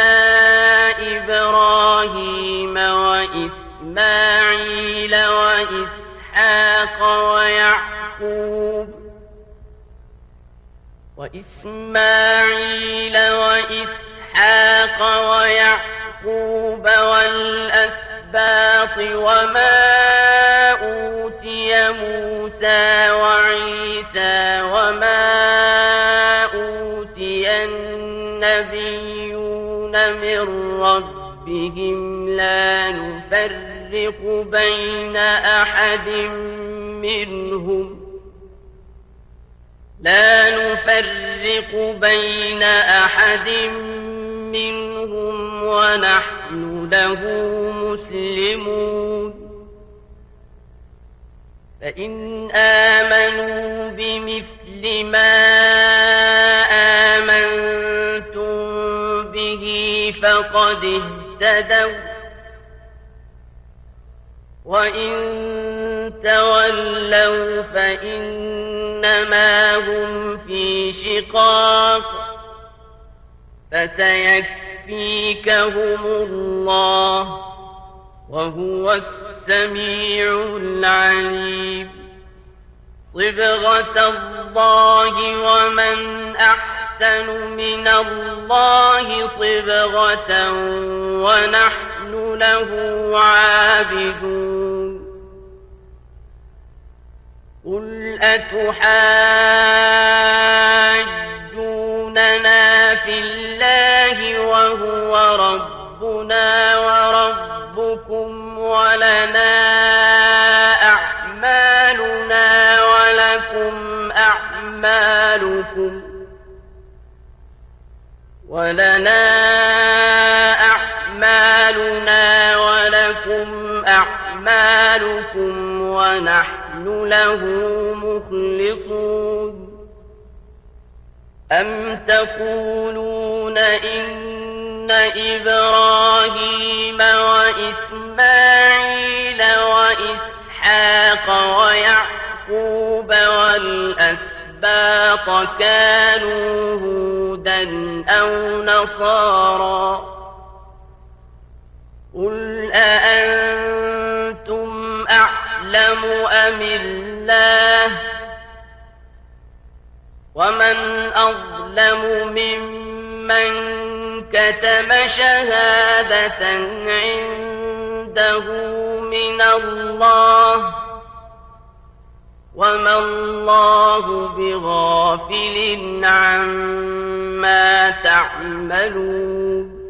إبراهيم وإسماعيل وإسحاق ويعقوب وإسماعيل وإسحاق ويعقوب والأسباط وما أوتي موسى وعيسى وما أوتي النبيون من ربهم لا نفرق بين أحد منهم لا نفرق بين أحد منهم ونحن له مسلمون فإن آمنوا بمثل ما آمنتم به فقد اهتدوا وإن تولوا فإنما هم في شقاق فسيكفيكهم الله وهو السميع العليم صبغة الله ومن أحسن من الله صبغة ونحن له عابدون قل أتحاجوننا في الله وهو ربنا وربكم ولنا أعمالنا ولكم أعمالكم ولنا أعمالنا ولكم أعمالكم ونحن له مخلصون أم تقولون إن إبراهيم وإسماعيل وإسحاق ويعقوب والأسباط كانوا هودا أو نصارى قل أأنتم أعلم أم الله ومن أظلم ممن كتم شهادة عنده من الله وما الله بغافل عما تعملون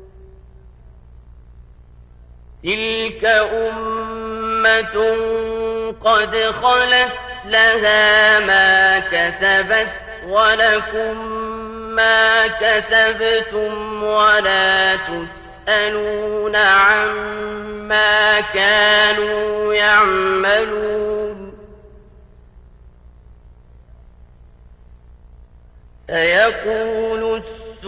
تلك أمة قد خلت لها ما كسبت ولكم ما كسبتم ولا تسألون عما كانوا يعملون سيقول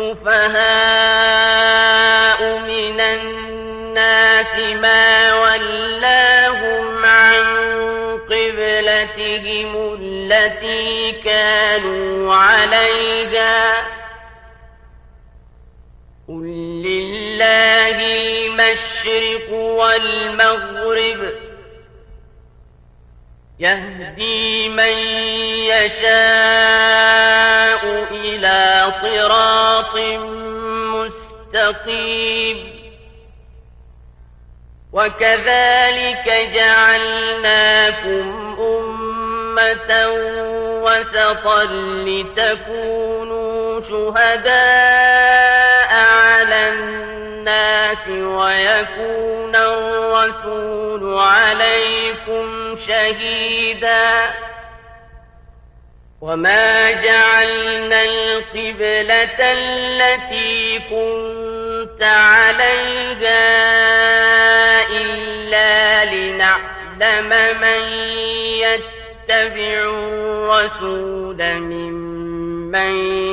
السفهاء من الناس ما ولاهم عن قبلتهم التي كانوا عليها قل لله المشرق والمغرب يهدي من يشاء إلى صراط مستقيم وكذلك جعلناكم أمة وسطا لتكونوا شهداء على الناس ويكون الرسول عليكم شهيدا وما جعلنا القبلة التي كنت عليها إلا لنعلم من يتبع الرسول ممن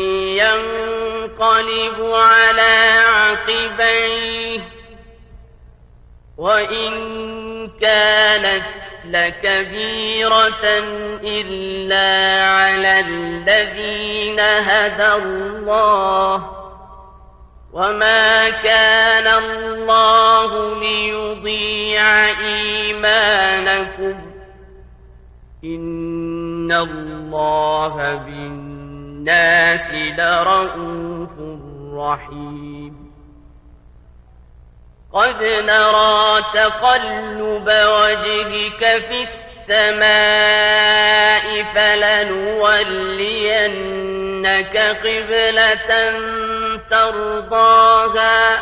ينقلب على عقبيه وإن كانت لكبيرة إلا على الذين هدى الله وما كان الله ليضيع إيمانكم إن الله بالناس لرءوف رحيم قد نرى تقلب وجهك في السماء فلنولينك قبلة ترضاها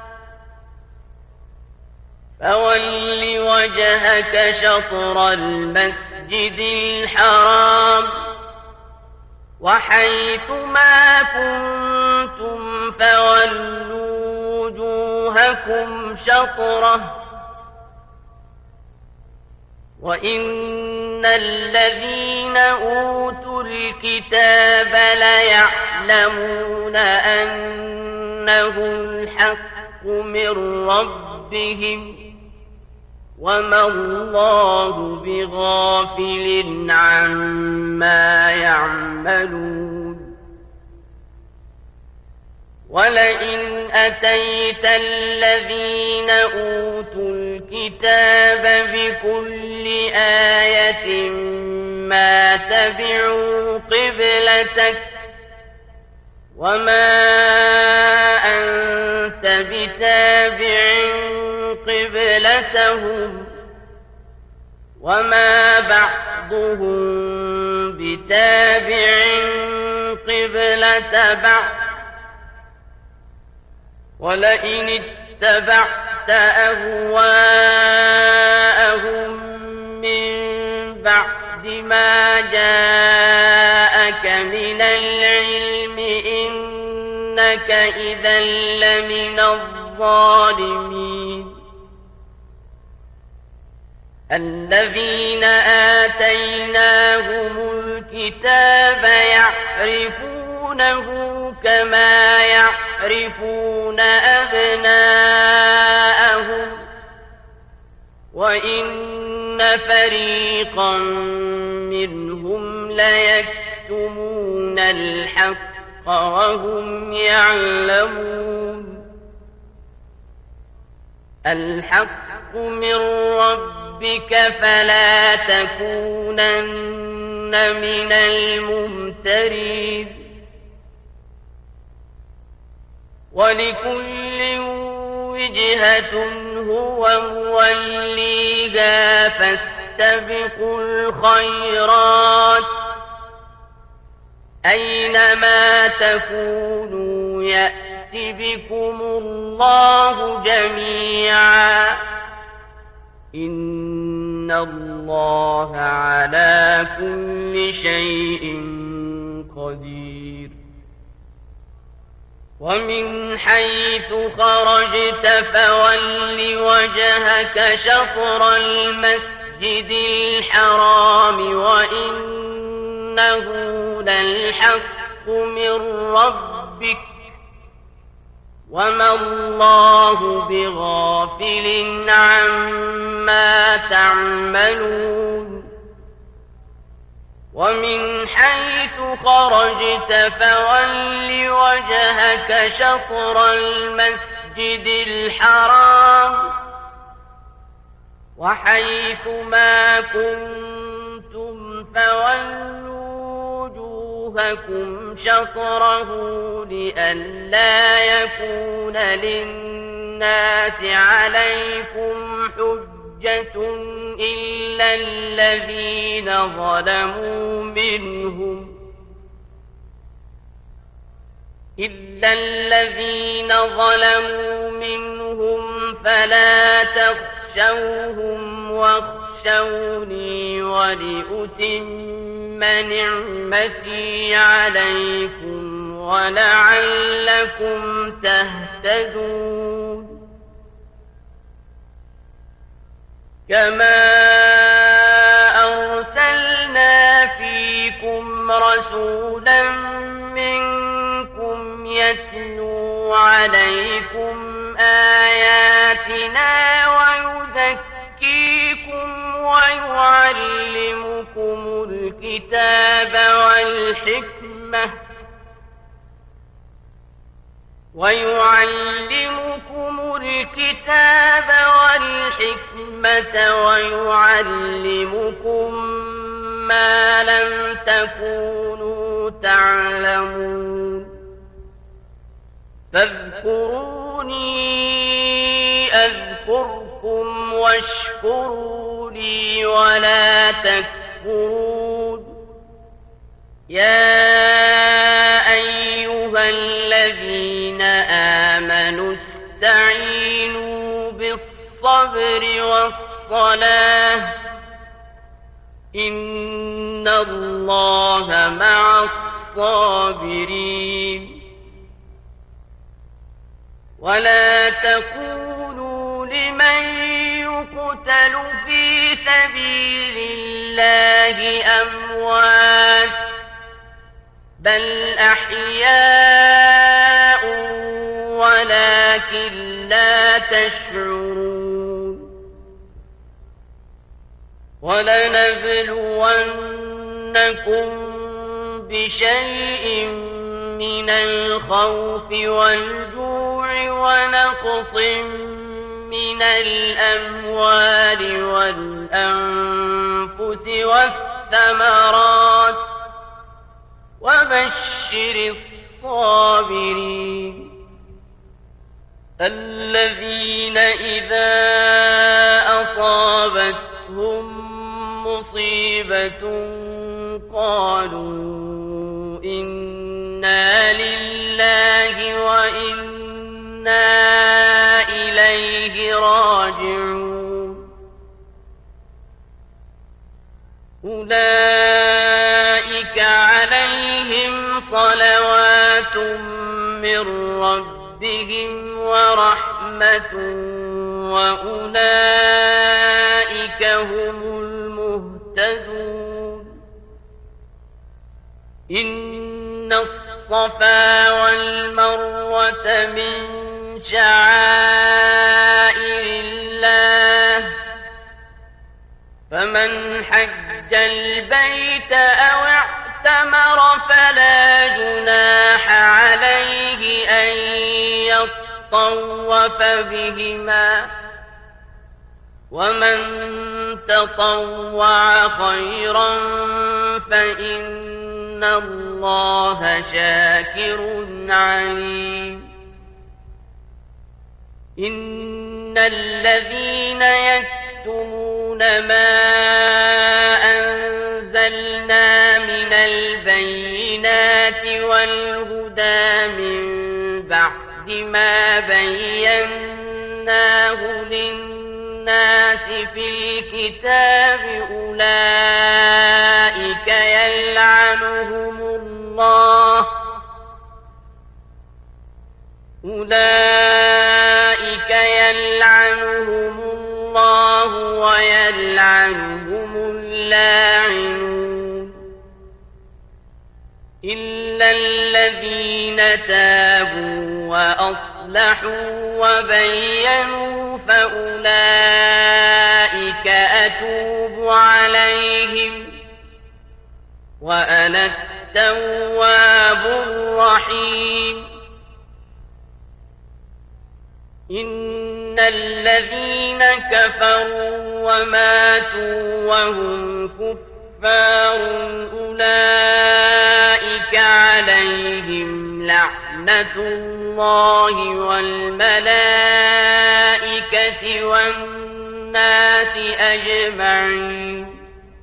فول وجهك شطر المسجد الحرام وحيث ما كنتم فولوا وجوهكم شطره وإن الذين أوتوا الكتاب ليعلمون أنه الحق من ربهم وما الله بغافل عما يعملون ولئن أتيت الذين أوتوا الكتاب بكل آية ما تبعوا قبلتك وما أنت بتابع قبلتهم وما بعضهم بتابع قبلة بعض ولئن اتبعت أهواءهم من بعد ما جاءك من العلم إنك إذا لمن الظالمين الذين آتيناهم الكتاب يعرفونه كما يعرفون أبناءهم وإن فريقا منهم ليكتمون الحق وهم يعلمون الحق من ربك فلا تكونن من الممترين ولكل وجهة هو موليها فاستبقوا الخيرات أينما تكونوا يأت بكم الله جميعا إن الله على كل شيء قدير ومن حيث خرجت فول وجهك شطر المسجد الحرام وإنه للحق من ربك وما الله بغافل عما تعملون ومن حيث خرجت فول وجهك شطر المسجد الحرام وحيث ما كنتم فولوا وجوهكم شطره لئلا يكون للناس عليكم حجة إلا الذين ظلموا منهم إلا الذين ظلموا منهم فلا تخشوهم واخشوني ولأتم نعمتي عليكم ولعلكم تهتدون كما أرسلنا فيكم رسولا منكم يتلو عليكم آياتنا ويزكيكم ويعلمكم الكتاب والحكمة ويعلمكم الكتاب والحكمة ويعلمكم ما لم تكونوا تعلمون فاذكروني أذكركم واشكروا لي ولا تكفرون يا أيها الذين آمنوا استعينوا بالصبر والصلاة إن الله مع الصابرين ولا تقولوا لمن يقتل في سبيل الله أموات بل أحياء ولكن لا تشعرون ولنبلونكم بشيء من الخوف والجوع ونقص من الأموال والأنفس والثمرات وبشر الصابرين الذين إذا أصابتهم مصيبة قالوا إنا لله وإنا إليه راجعون أولئك عليهم صلوات من ربهم ورحمة وأولئك هم المهتدون إن الصفا والمروة من شعائر الله فمن حج البيت أو اعتمر فلا جناح عليه أن يطوف بهما ومن تطوع خيرا فإن الله شاكر عليم إن الذين يكتمون ما أنزلنا من البينات والهدى من بعد ما بيناه للناس في الكتاب أولئك يلعنهم الله أولئك يلعنهم الله ويلعنهم اللاعنون إلا الذين تابوا وأصلحوا وبينوا فأولئك أتوب عليهم وأنا التواب الرحيم إن الذين كفروا وماتوا وهم كفار أولئك عليهم لعنة الله والملائكة والناس أجمعين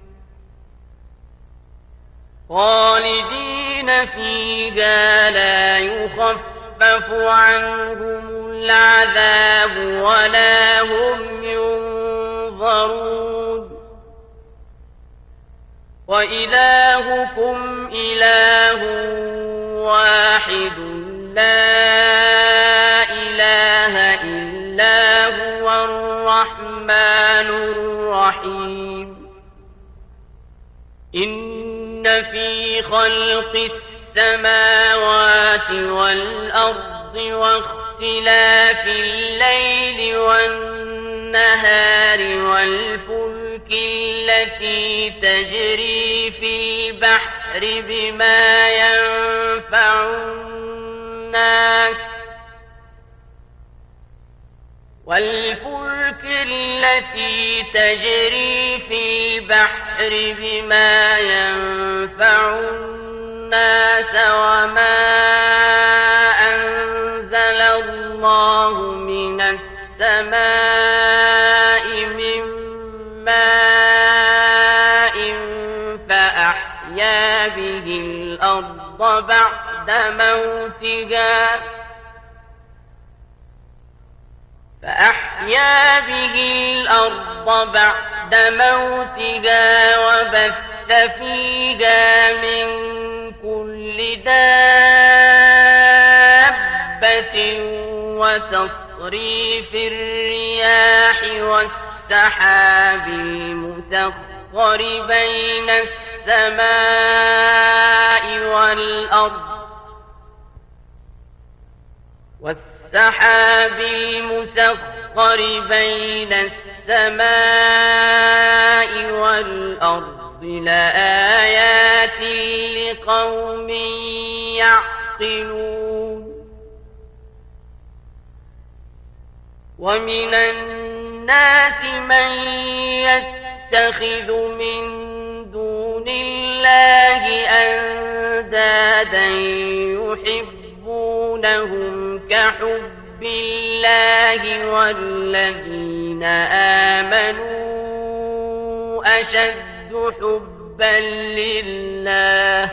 خالدين فيها لا يخفف عنهم العذاب ولا هم ينظرون وإلهكم إله واحد لا إله إلا هو الرحمن الرحيم إن في خلق السماوات والأرض واختلاف الليل والنهار والفلك التي تجري في البحر بما ينفع الناس والفلك التي تجري في البحر بما ينفع الناس وما أنزل الله من السماء من ماء فأحيا به الأرض بعد موتها فأحيا به الأرض بعد موتها وبث فيها من كل دابة وتصريف الرياح والسحاب المسخر بين السماء والأرض والسحاب المسخر بين السماء والأرض لآيات لقوم يعقلون ومن الناس من يتخذ من دون الله أندادا يحبونهم كحب الله والذين آمنوا أشد حبا لله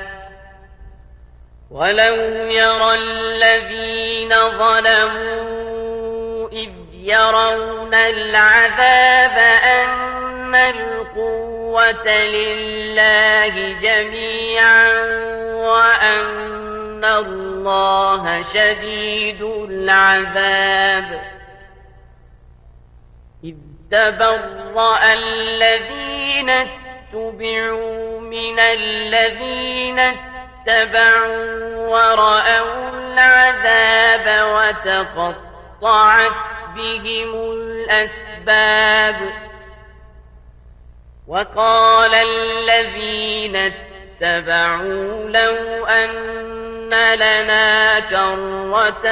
ولو يرى الذين ظلموا إذ يرون العذاب أن القوة لله جميعا وأن الله شديد العذاب إذ تبرأ الذين اتبعوا من الذين اتبعوا ورأوا العذاب وتقطعت بهم الأسباب وقال الذين اتبعوا لو أن لنا كرة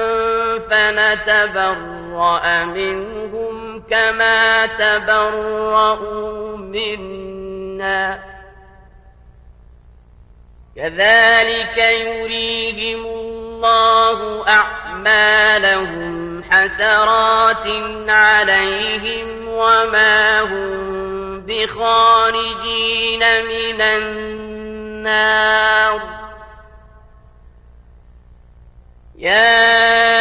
فنتبرأ منهم كما تبرؤوا منا كذلك يريهم الله أعمالهم حسرات عليهم وما هم بخارجين من النار يا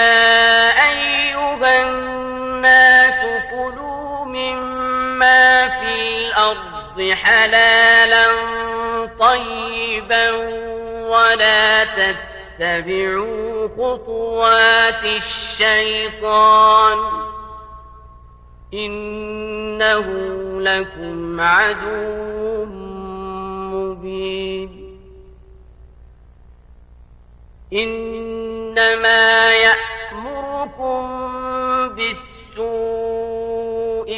أيها الناس كلوا مما في الأرض حلالا طيبا ولا تتبعوا خطوات الشيطان إنه لكم عدو مبين إنما يأمركم بالسوء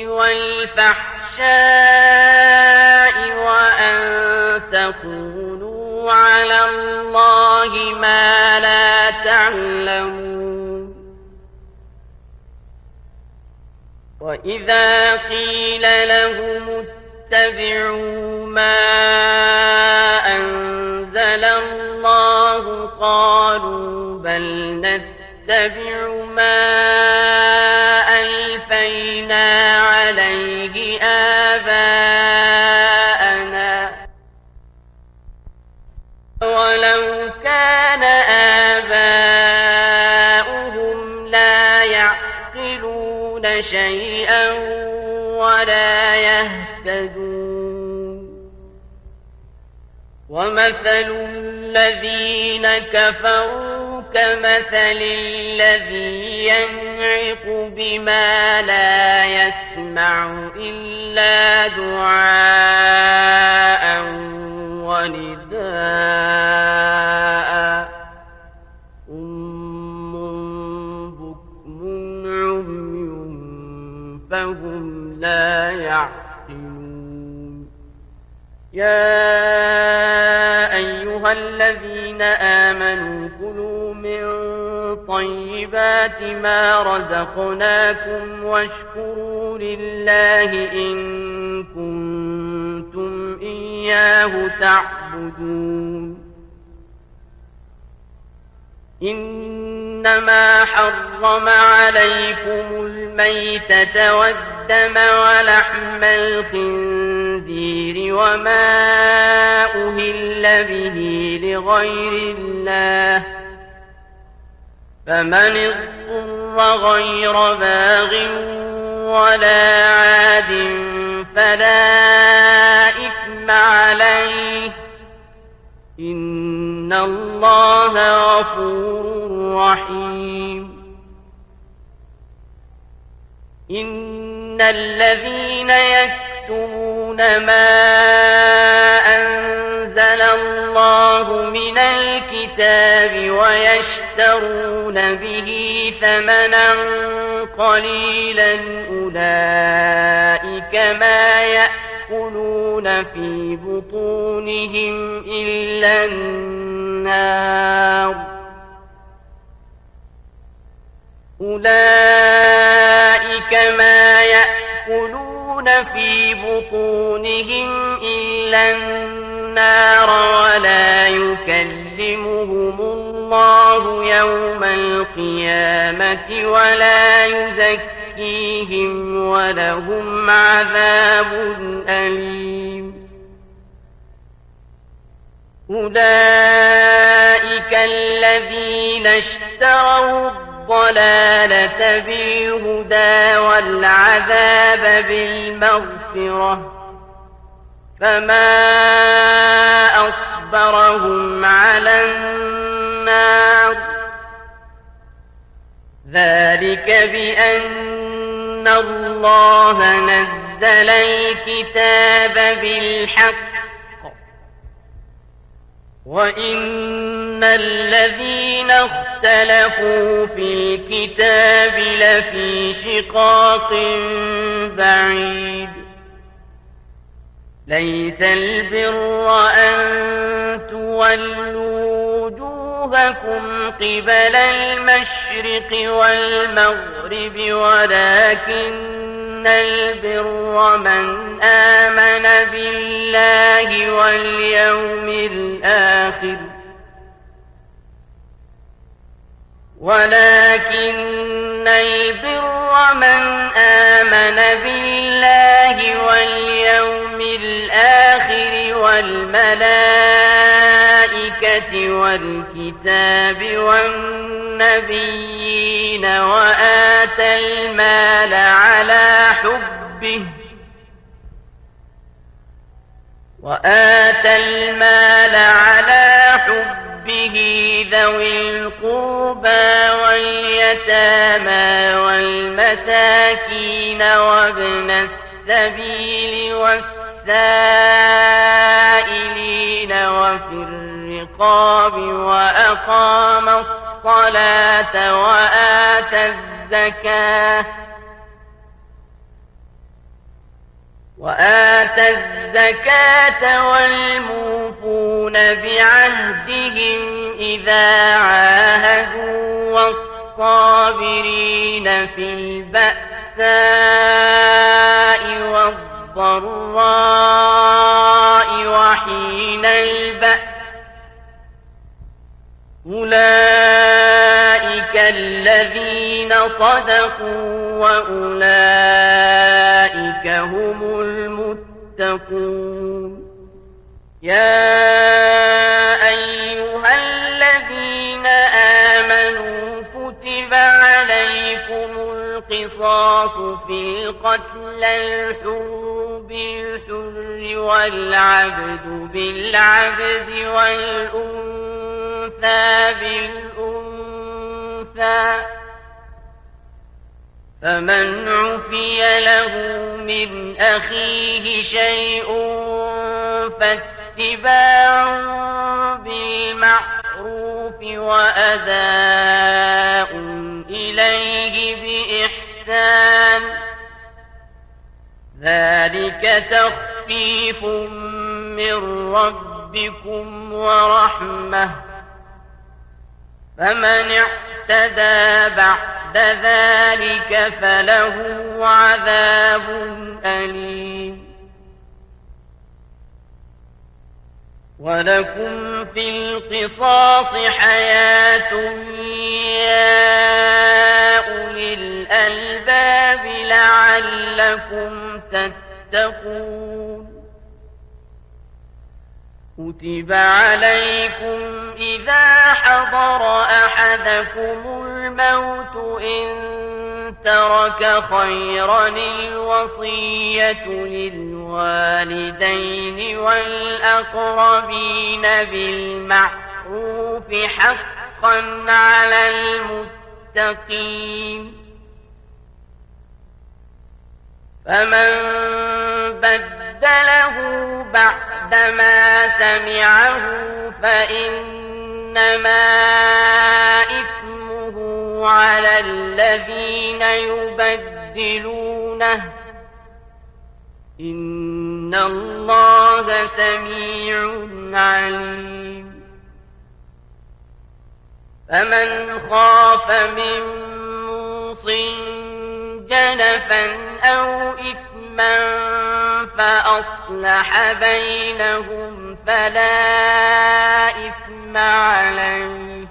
والفحشاء وأن تقولوا على الله ما لا تعلمون وإذا قيل لهم اتبعوا ما أنزل الله قالوا بل نتبع ما ألفينا عليه آباءنا ولو كان آباؤهم لا يعقلون شيئا ولا يهتدون ومثل الذين كفروا كمثل الذي ينعق بما لا يسمع إلا دعاء ونداء صم بكم عمي فهم لا يعقلون يا أيها الذين آمنوا كلوا من طيبات ما رزقناكم واشكروا لله إن كنتم إياه تعبدون إنما حرم عليكم الميتة والدم ولحم الخنزير وما أهل به لغير الله فمن اضطر غير باغ ولا عاد فلا إثم عليه إن الله غفور رحيم إن الذين يكتمون ما أنزل الله من الكتاب ويشترون به ثمنا قليلا أولئك ما يأكلون في بطونهم إلا النار أولئك ما يأكلون في بطونهم إلا النار ولا يكلمهم الله يوم القيامة ولا يزكيهم ولهم عذاب أليم أولئك الذين اشتروا الضلالة بالهدى والعذاب بالمغفرة فما أصبرهم على النار ذلك بأن الله نزل الكتاب بالحق وإن الذين اختلفوا في الكتاب لفي شقاق بعيد ليس البر أن تولوا وجوهكم قبل المشرق والمغرب ولكن البر من آمن بالله واليوم الآخر ولكن البر من آمن بالله واليوم الآخر والملائكة والكتاب والنبيين وآتى المال على حبه وآتى المال على حبه ذوي القربى واليتامى والمساكين وابن السبيل والسائلين وفي الرقاب وأقام الصلاة وآتى الزكاة وآتى الزكاة والموفون بعهدهم إذا عاهدوا والصابرين في البأساء والضراء وحين البأس أولئك الذين صدقوا وأولئك هم المتقون يا أيها الذين آمنوا كتب عليكم القصاص في القتلى الحر بالحر والعبد بالعبد والأنثى بالأنثى فمن عفي له من أخيه شيء فاتباع بالمعروف وأداء إليه بإحسان ذلك تخفيف من ربكم ورحمة فمن اعتدى بعد ذلك فله عذاب أليم ولكم في القصاص حياة يا أولي الألباب لعلكم تتقون كتب عليكم إذا حضر أحدكم الموت إن ترك خيرا الوصية للوالدين والأقربين بالمعروف حقا على المتقين فمن بدله بعدما سمعه فإنما إثمه على الذين يبدلونه إن الله سميع عليم فمن خاف من موصٍ جنفا أو إثما فأصلح بينهم فلا إثم عليه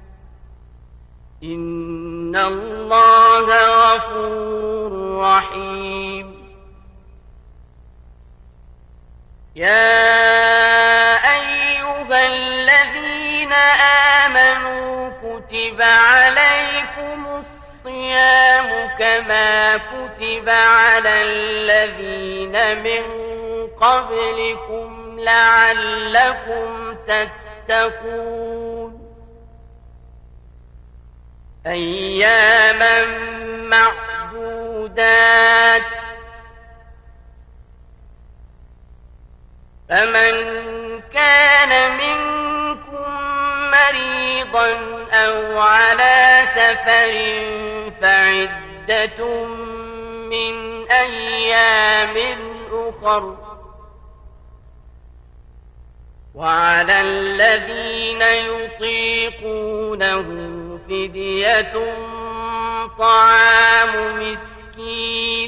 إن الله غفور رحيم يا أيها الذين آمنوا كتب عليكم الصيام كما كتب على الذين من قبلكم لعلكم تتقون أياما معدودات فمن كان منكم مريضا أو على سفر فعدة من أيام أخر وعلى الذين يطيقونه فدية طعام مسكين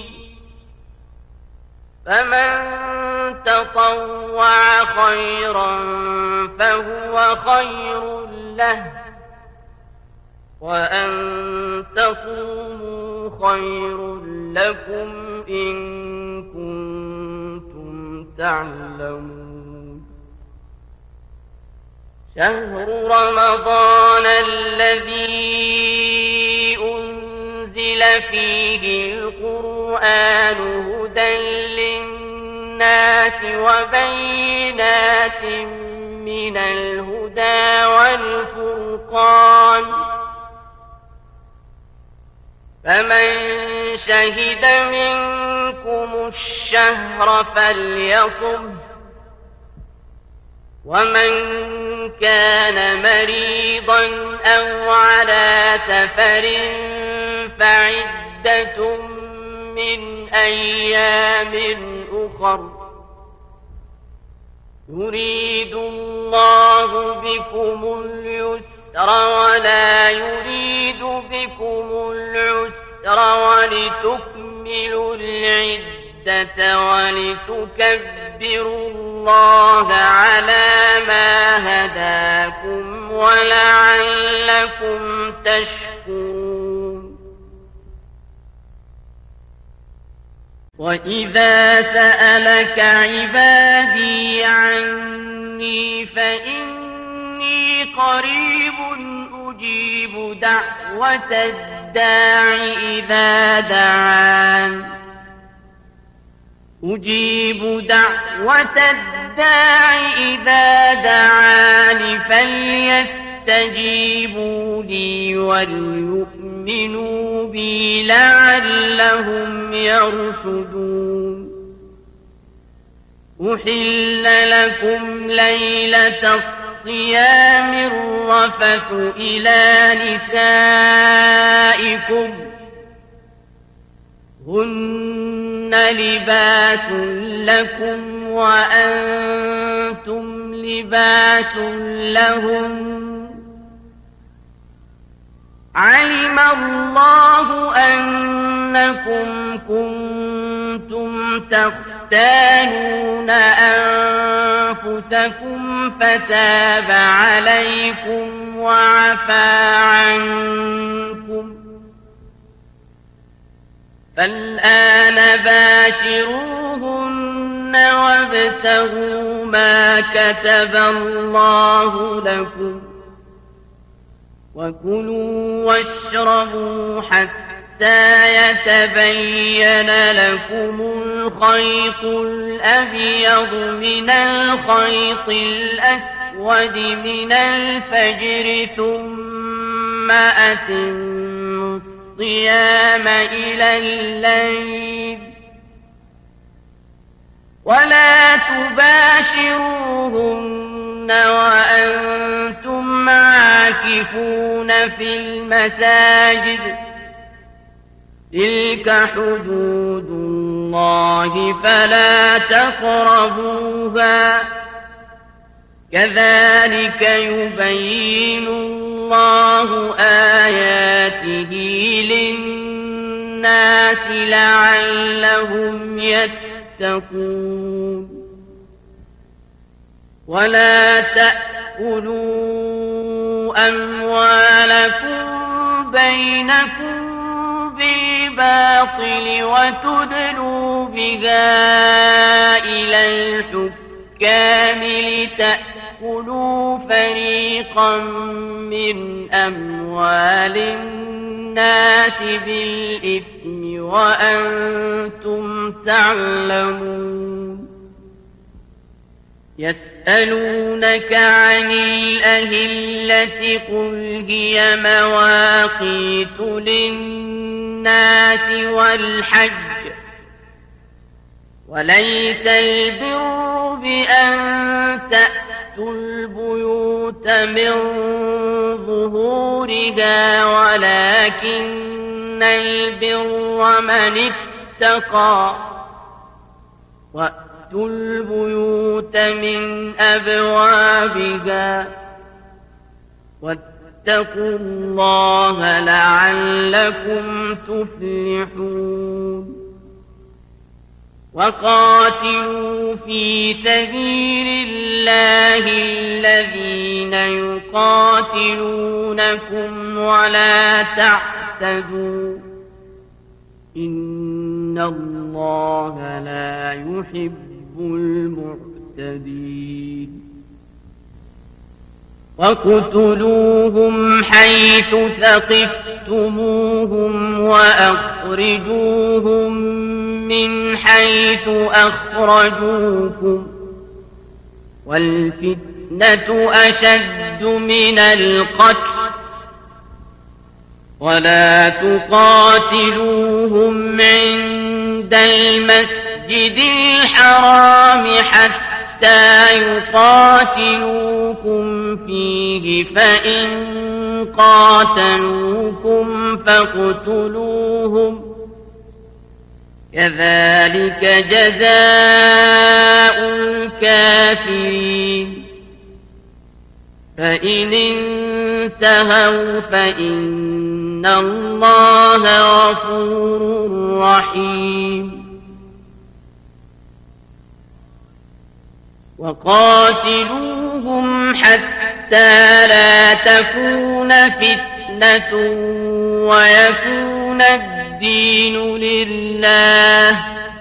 فمن تطوع خيرا فهو خير له وأن تصوموا خير لكم إن كنتم تعلمون شهر رمضان الذي أنزل فيه القرآن هدى للناس وبينات من الهدى والفرقان فمن شهد منكم الشهر فليصم ومن كان مريضا أو على سفر فعدة من أيام أخر يريد الله بكم اليسر ولا يريد بكم العسر ولتكملوا العدة ولتكبروا الله على ما هداكم ولعلكم تشكرون وإذا سألك عبادي عني فإني قريب أجيب دعوة الداع الداع إذا دعان أجيب دعوة الداع إذا دعان فليستجيبوا لي وليؤمنوا بي لعلهم يرشدون أحل لكم ليلة الصيام الرفث إلى نسائكم هن لباس لكم وأنتم لباس لهم علم الله أنكم كنتم تختانون أنفسكم فتاب عليكم وعفى عنكم فالآن باشروهن وابتغوا ما كتب الله لكم وكلوا واشربوا حتى يتبين لكم الخيط الأبيض من الخيط الأسود من الفجر ثم أتموا الصيام إلى الليل ولا تباشروهن وأنتم عاكفون في المساجد تلك حدود الله فلا تقربوها كذلك يبين الله آياته للناس لعلهم يتقون ولا تأكلوا أموالكم بينكم بالباطل وتدلوا بها إلى الحكام لتأكلوا فريقا من أموال الناس بالإثم وأنتم تعلمون يسألونك عن الأهلة قل هي مواقيت للناس والحج وليس البر بأن تأتوا البيوت من ظهورها ولكن البر من اتقى وأتوا البيوت من أبوابها واتقوا الله لعلكم تفلحون وقاتلوا في سبيل الله الذين يقاتلونكم ولا تعتدوا إن الله لا يحب المعتدين وَاقْتُلُوهُمْ حَيْثُ ثَقِفْتُمُوهُمْ وَأَخْرِجُوهُمْ مِنْ حَيْثُ أَخْرَجُوكُمْ وَالْفِتْنَةُ أَشَدُّ مِنَ الْقَتْلِ وَلَا تُقَاتِلُوهُمْ عِندَ الْمَسْجِدِ الْحَرَامِ حَتَّى حتى يقاتلوكم فيه فإن قاتلوكم فاقتلوهم كذلك جزاء الكافرين فإن انتهوا فإن الله غفور رحيم وقاتلوهم حتى لا تكون فتنة ويكون الدين لله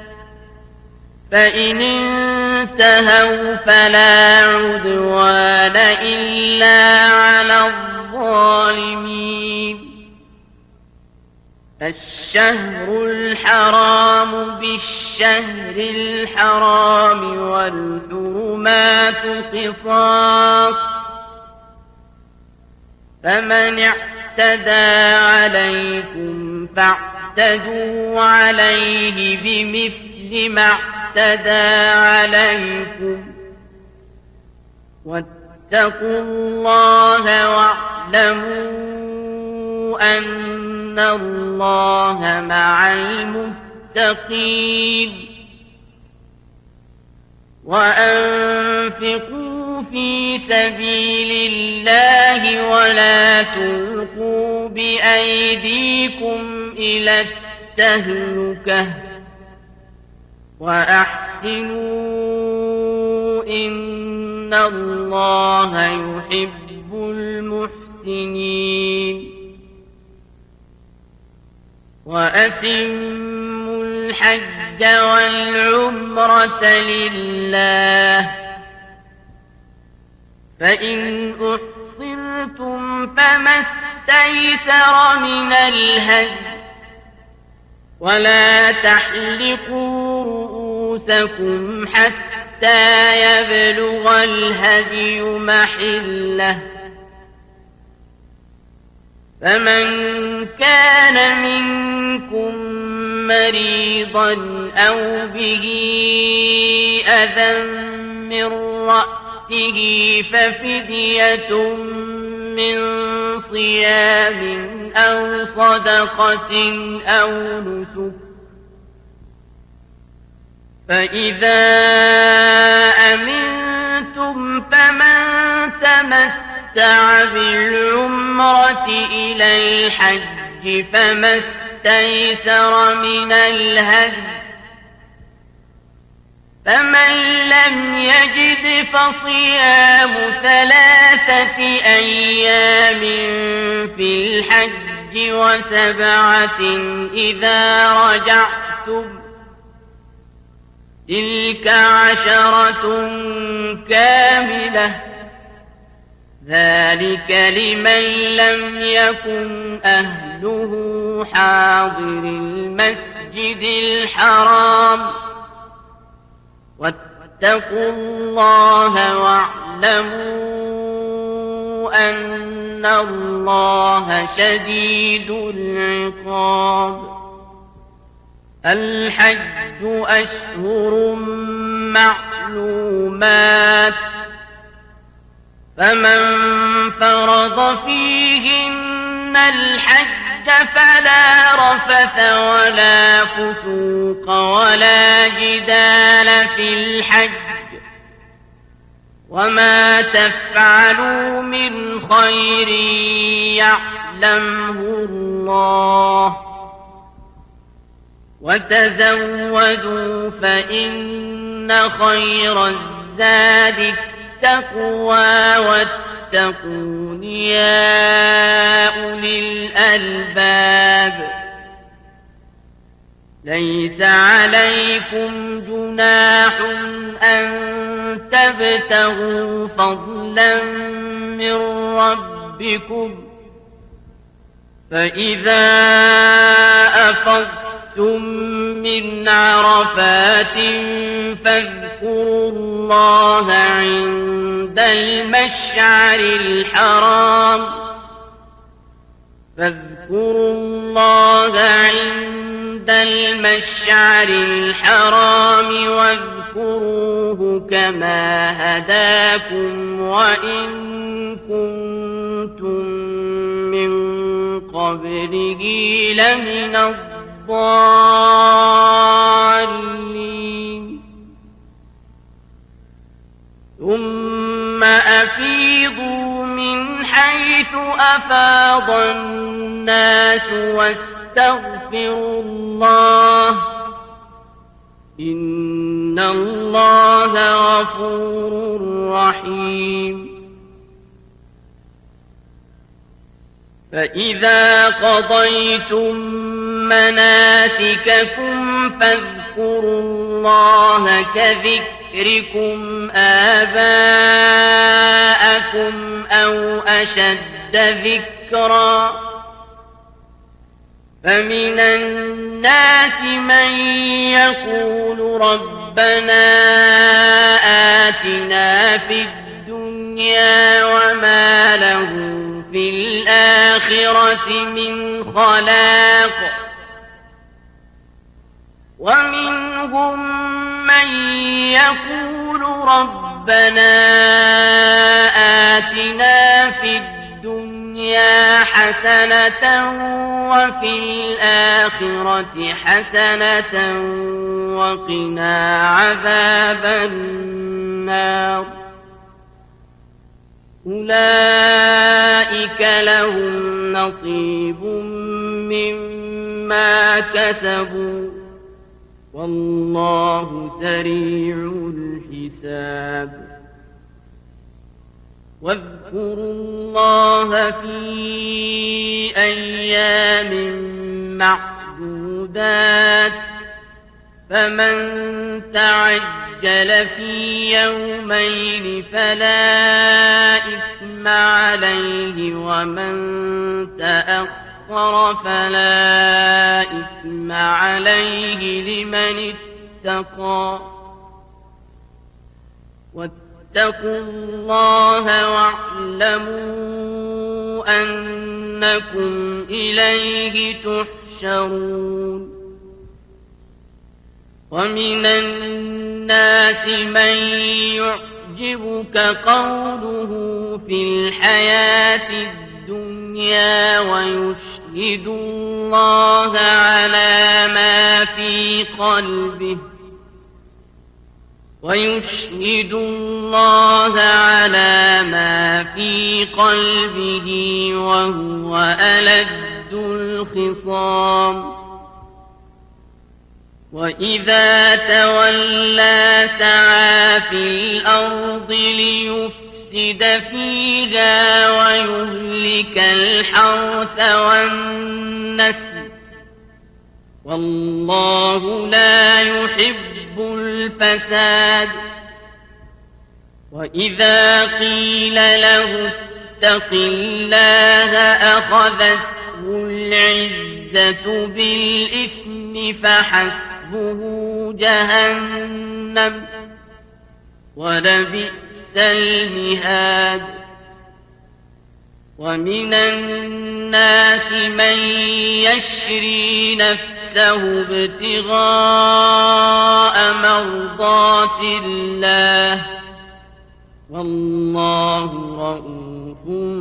فإن انتهوا فلا عدوان إلا على الظالمين الشهر الحرام بالشهر الحرام والحرمات قصاص، فمن اعتدى عليكم فاعتدوا عليه بمثل ما اعتدى عليكم، واتقوا الله واعلموا أن الله مع المتقين. وأنفقوا في سبيل الله ولا تلقوا بأيديكم إلى التهلكة، وأحسنوا إن الله يحب المحسنين. وأتموا الحج والعمرة لله، فإن أحصرتم فما استيسر من الهدي، ولا تحلقوا رؤوسكم حتى يبلغ الهدي محله، فمن كان منكم مريضا أو به أذى من رأسه ففدية من صيام أو صدقة أو نسك، فإذا أمنتم فمن تمتع بالعمرة إلى الحج فما استيسر من الهدي، فمن لم يجد فصيام ثلاثة أيام في الحج وسبعة إذا رجعتم، تلك عشرة كاملة، ذلك لمن لم يكن أهله حاضر المسجد الحرام. واتقوا الله واعلموا أن الله شديد العقاب. الحج أشهر معلومات، فمن فرض فيهن الحج فلا رفث ولا فسوق ولا جدال في الحج، وما تفعلوا من خير يعلمه الله، وتزودوا فإن خير الزاد التقوى واتقون يا أولي الألباب. ليس عليكم جناح أن تبتغوا فضلا من ربكم، فإذا أفضتم من عرفات فاذكروا الله عند المشعر الحرام فاذكروا الله عند المشعر الحرام واذكروه كما هداكم وإن كنتم من قبله لمن الضالين. ثم أفيضوا من حيث أفاض الناس واستغفروا الله إن الله غفور رحيم. فإذا قضيتم مناسككم فاذكروا الله كذكركم آباءكم أو أشد ذكرا فمن الناس من يقول ربنا آتنا في الدنيا وما له في الآخرة من خلاق ومنهم من يقول ربنا آتنا في الدنيا حسنة وفي الآخرة حسنة وقنا عذاب النار أولئك لهم نصيب مما كسبوا والله سريع الحساب واذكروا الله في أيام معدودات فمن تعجل في يومين فلا إثم عليه ومن تأخر فلا إثم عليه لمن اتقى واتقوا الله واعلموا أنكم إليه تحشرون ومن الناس من يعجبك قوله في الحياة الدنيا ويشهد الله على ما في قلبه ويشهد الله على ما في قلبه وهو ألد الخصام وإذا تولى سعى في الأرض ليفسد فيها ويهلك الحرث والنسل والله لا يحب الفساد وإذا قيل له اتق الله أخذته العزة بالإثم فحسبه جهنم ولبئس المهاد ومن الناس من يشري نفسه ابتغاء مرضات الله والله رؤوف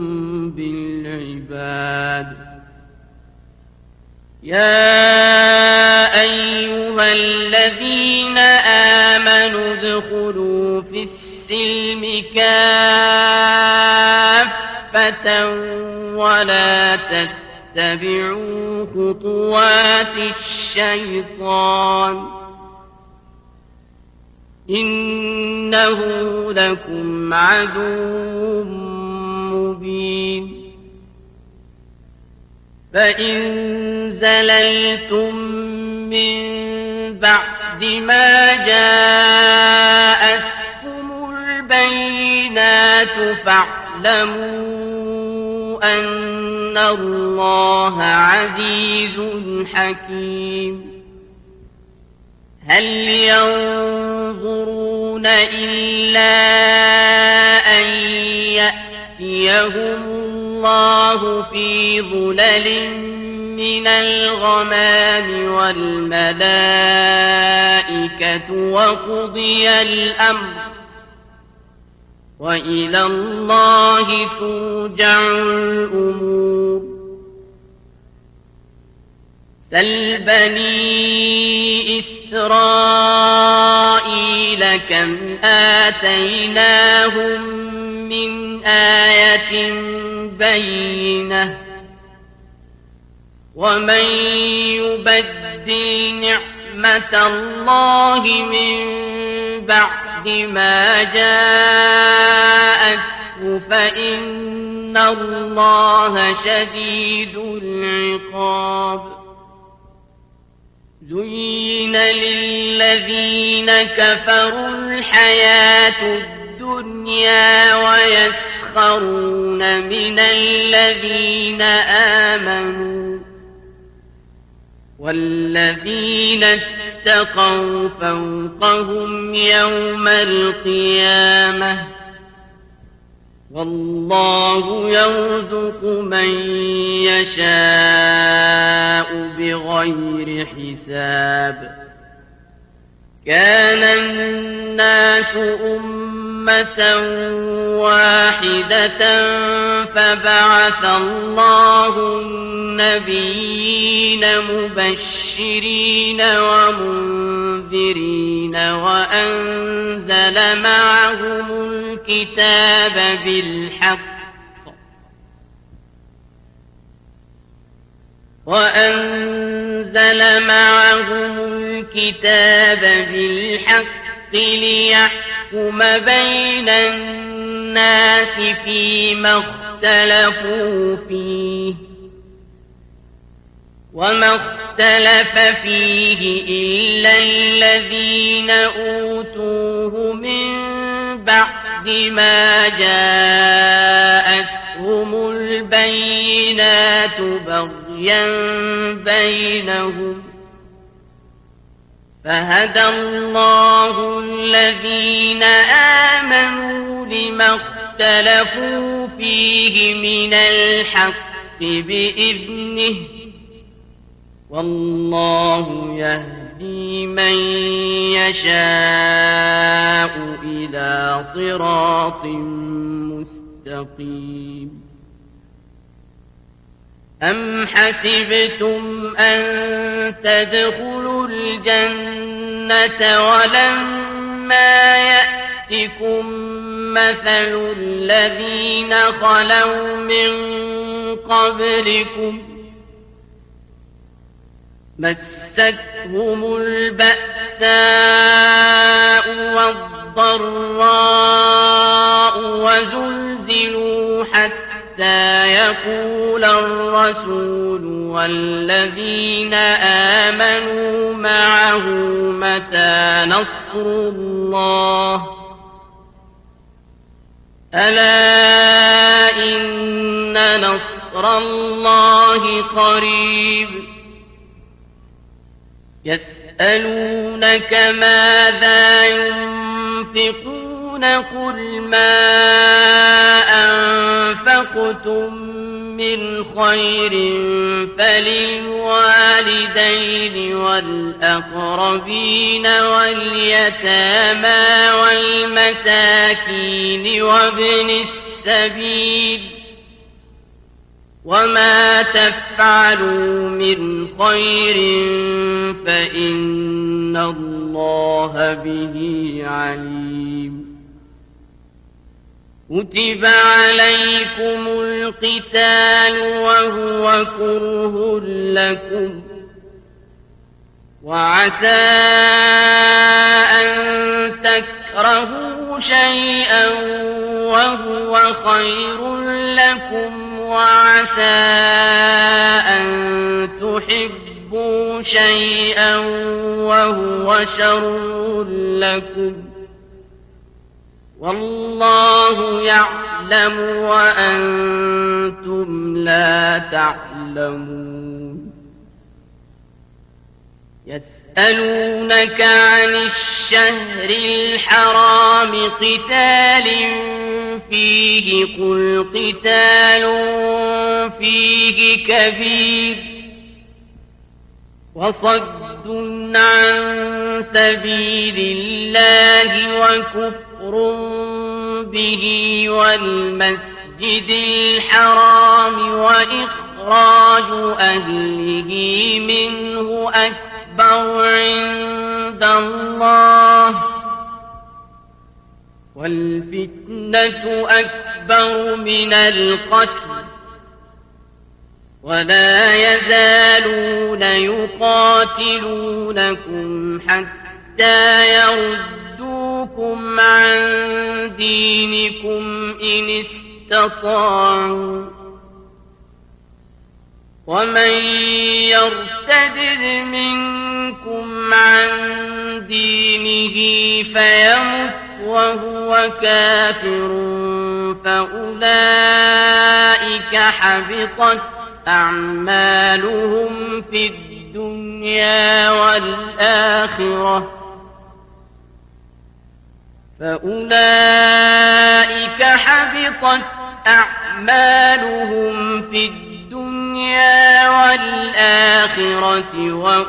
بالعباد يا أيها الذين آمنوا ادخلوا في السلم كافة ولا تتبعوا خطوات الشيطان إنه لكم عدو مبين فإن زللتم من بعد ما جاءتكم البينات فاعلموا أن الله عزيز حكيم هل ينظرون إلا أن يأتيهم الله في ظلل من الغمام والملائكة وقضي الأمر وإلى الله ترجع الأمور سل بني إسرائيل كم آتيناهم من آية بينة ومن يبدل نعمة الله من بعد ما جاءته فإن الله شديد العقاب زين للذين كفروا الحياة الدنيا ويسخرون من الذين آمنوا والذين اتقوا فوقهم يوم القيامة والله يرزق من يشاء بغير حساب. كان الناس أمة واحدة فبعث الله النبيين مبشرين ومنذرين وأنزل معهم الكتاب بالحق وأنزل معهم الكتاب بالحق ليحكم بين الناس فيما اختلفوا فيه وما اختلف فيه إلا الذين أوتوه من بعد ما جاءتهم البينات بغيا بينهم فهدى الله الذين آمنوا لما اختلفوا فيه من الحق بإذنه والله يهدي من يشاء إلى صراط مستقيم. أم حسبتم أن تدخلوا الجنة ولما يأتكم مثل الذين خلوا من قبلكم مستهم البأساء والضراء وزلزلوا حتى يقول الرسول والذين آمنوا معه متى نصر الله ألا إن نصر الله قريب. يسألونك ماذا ينفقون قل ما أنفقتم من خير فللوالدين والأقربين واليتامى والمساكين وابن السبيل وما تفعلوا من خير فإن الله به عليم. كتب عليكم القتال وهو كره لكم وعسى أن تكرهوا شيئا وهو خير لكم وعسى أن تحبوا شيئا وهو شر لكم والله يعلم وأنتم لا تعلمون. يسألونك عن الشهر الحرام قتال فيه قل قتال فيه كبير وصد عن سبيل الله وكفر به والمسجد الحرام وإخراج أهله منه أكبر عند الله والفتنة أكبر من القتل ولا يزالون يقاتلونكم حتى يردوكم عن دينكم إن استطاعوا ومن يرتد منكم عن دينه فيمت وهو كافر فأولئك حبطت أعمالهم في الدنيا والآخرة فأولئك حبطت أعمالهم في الدنيا والآخرة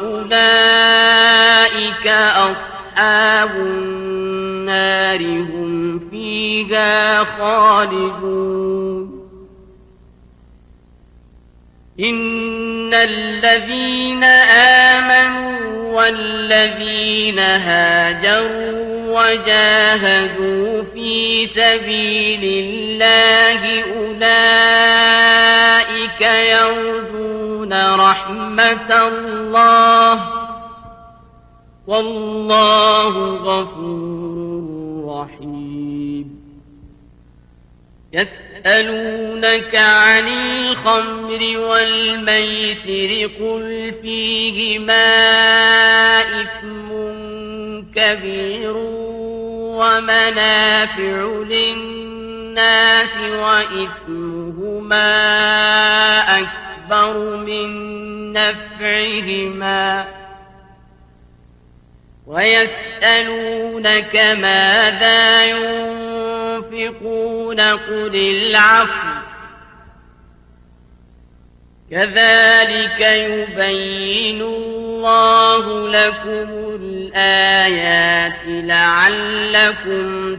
وأولئك أصحاب النار هم فيها خالدون إن الذين آمنوا والذين هاجروا وجاهدوا في سبيل الله أولئك يرجون رحمة الله والله غفور رحيم يسألونك عن الخمر والميسر قل فيهما إثم كبير ومنافع للناس وإثمهما أكبر من نفعهما ويسألونك ماذا ينفقون قل العفو كذلك يبين الله لكم الآيات لعلكم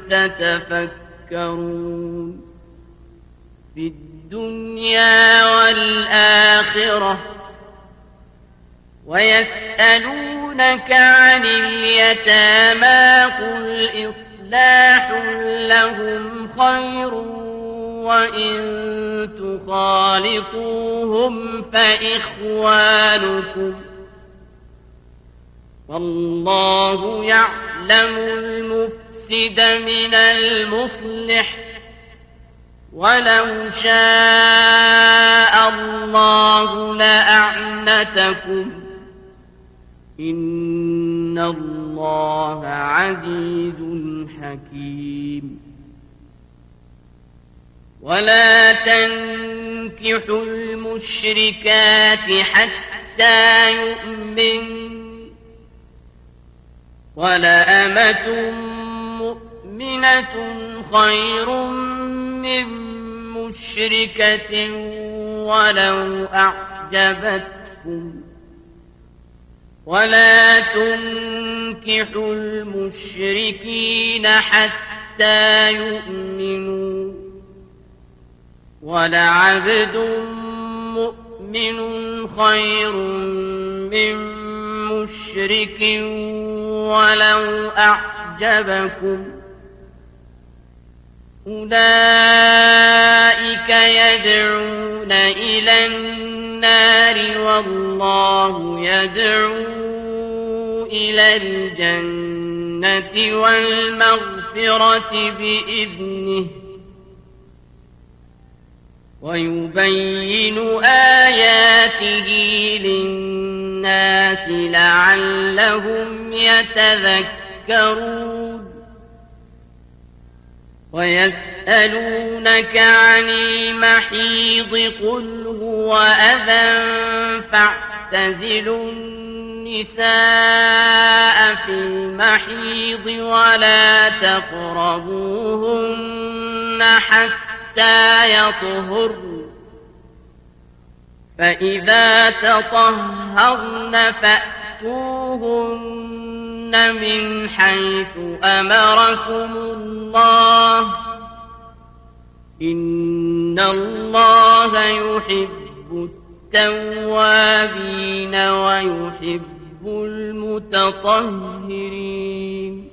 تتفكرون في الدنيا والآخرة ويسألونك عن اليتامى قل إصلاح لهم خير وإن تخالطوهم فإخوانكم والله يعلم المفسد من المصلح ولو شاء الله لأعنتكم إن الله عزيز حكيم ولا تنكحوا المشركات حتى يؤمنوا ولأمة مؤمنة خير من مشركة ولو أعجبتكم ولا تنكحوا المشركين حتى يؤمنوا ولعبد مؤمن خير من مشرك ولو أعجبكم أولئك يدعون إلى النار والله يدعو إلى الجنة والمغفرة بإذنه ويبين آياته للناس لعلهم يتذكرون ويسألونك عن المحيض قل هو أذى فاعتزلوا النساء في المحيض ولا تقربوهن حتى يطهرن فإذا تطهرن فأتوهن من حيث أمركم الله إن الله يحب التوابين ويحب المتطهرين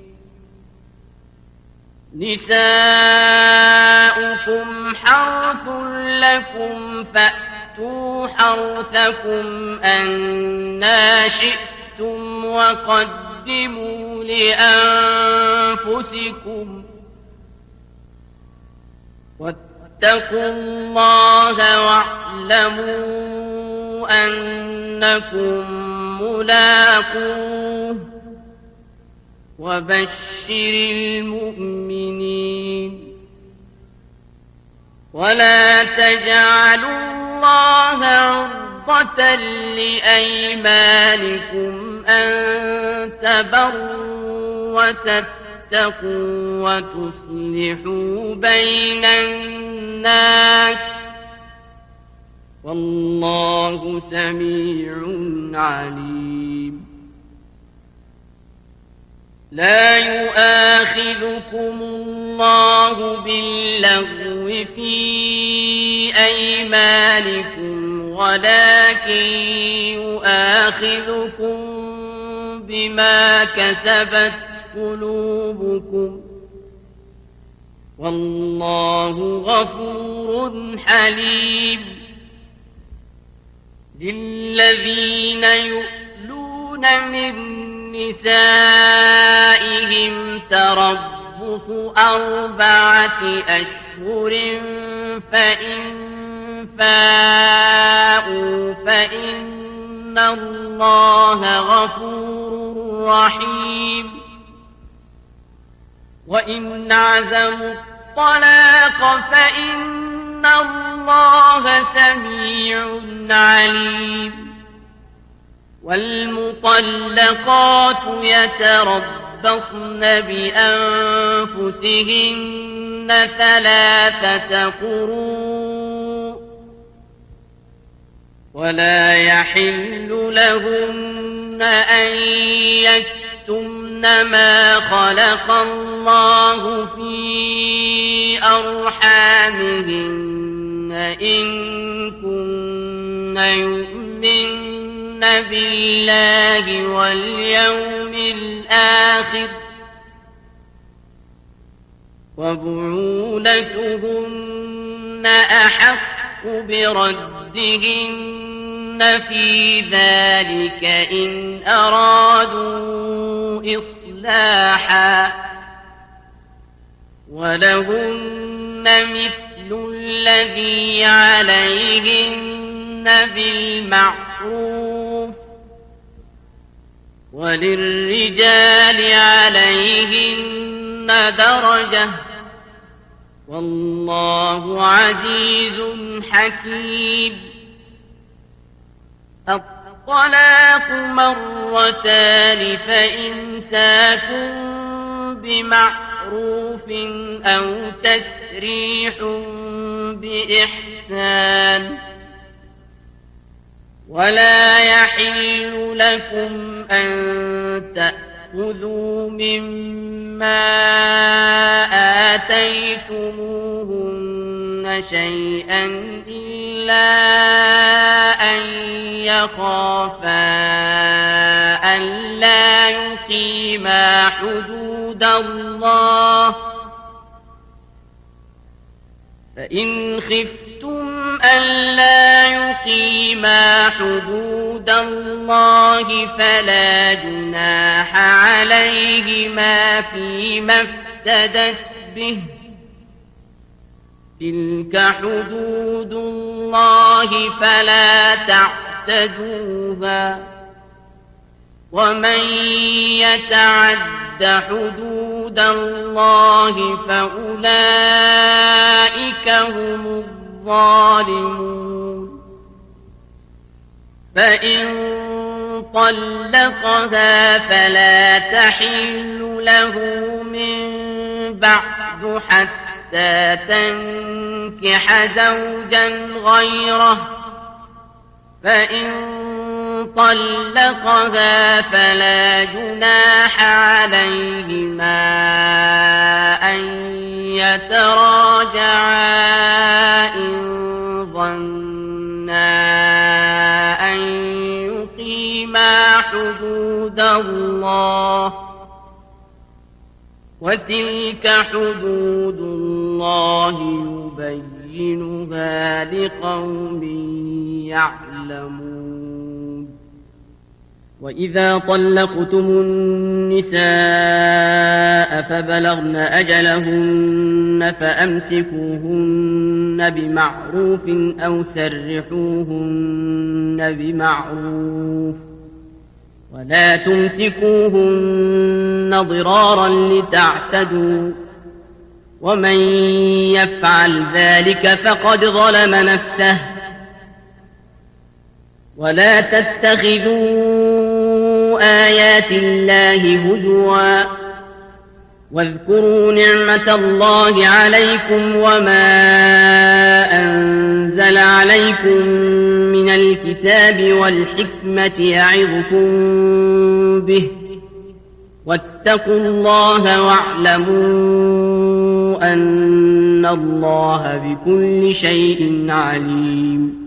نساؤكم حرث لكم فأتوا حرثكم أنى شئتم وقدموا لأنفسكم واتقوا الله واعلموا أنكم ملاقوه وبشر المؤمنين ولا تجعلوا الله عرضا موعظة لأيمانكم أن تبروا وتتقوا وتصلحوا بين الناس والله سميع عليم. لا يؤاخذكم الله باللغو في أيمانكم ولكن يؤاخذكم بما كسبت قلوبكم والله غفور حليم. للذين يؤلون من نسائهم تربص أربعة أشهر فإن فاءوا فإن الله غفور رحيم. وإن عزموا الطلاق فإن الله سميع عليم. والمطلقات يتربصن بأنفسهن ثلاثة قروء ولا يحل لهن أن يكتمن ما خلق الله في أرحامهن إن كن يؤمن بالله واليوم الآخر وبعولتهن أحق بردهن في ذلك إن أرادوا إصلاحا ولهن مثل الذي عليهن بالمعروف وللرجال عليهن درجة والله عزيز حكيم. الطلاق مرتان فإمساك بمعروف أو تسريح بإحسان. ولا يحل لكم أن تأخذوا مما آتيتموهن شيئا إلا أن يخافا ألا يقيما حدود الله فإن خفتم ألا يقيما حدود الله فلا جناح عليهما فيما افتدت به تلك حدود الله فلا تعتدوها ومن يتعد حدود الله فأولئك هم الظالمون. فإن طلقها فلا تحل له من بعد حتى تنكح زوجا غيره فإن طلقها فلا جناح عليهما أن يتراجعا إن ظنا أن يقيما حدود الله وتلك حدود الله يبينها لقوم يعلمون. وإذا طلقتم النساء فبلغن أجلهن فأمسكوهن بمعروف أو سرحوهن بمعروف ولا تمسكوهن ضرارا لتعتدوا ومن يفعل ذلك فقد ظلم نفسه ولا تتخذوا آيات الله هزوا واذكروا نعمة الله عليكم وما أنزل عليكم من الكتاب والحكمة يعظكم به واتقوا الله واعلموا أن الله بكل شيء عليم.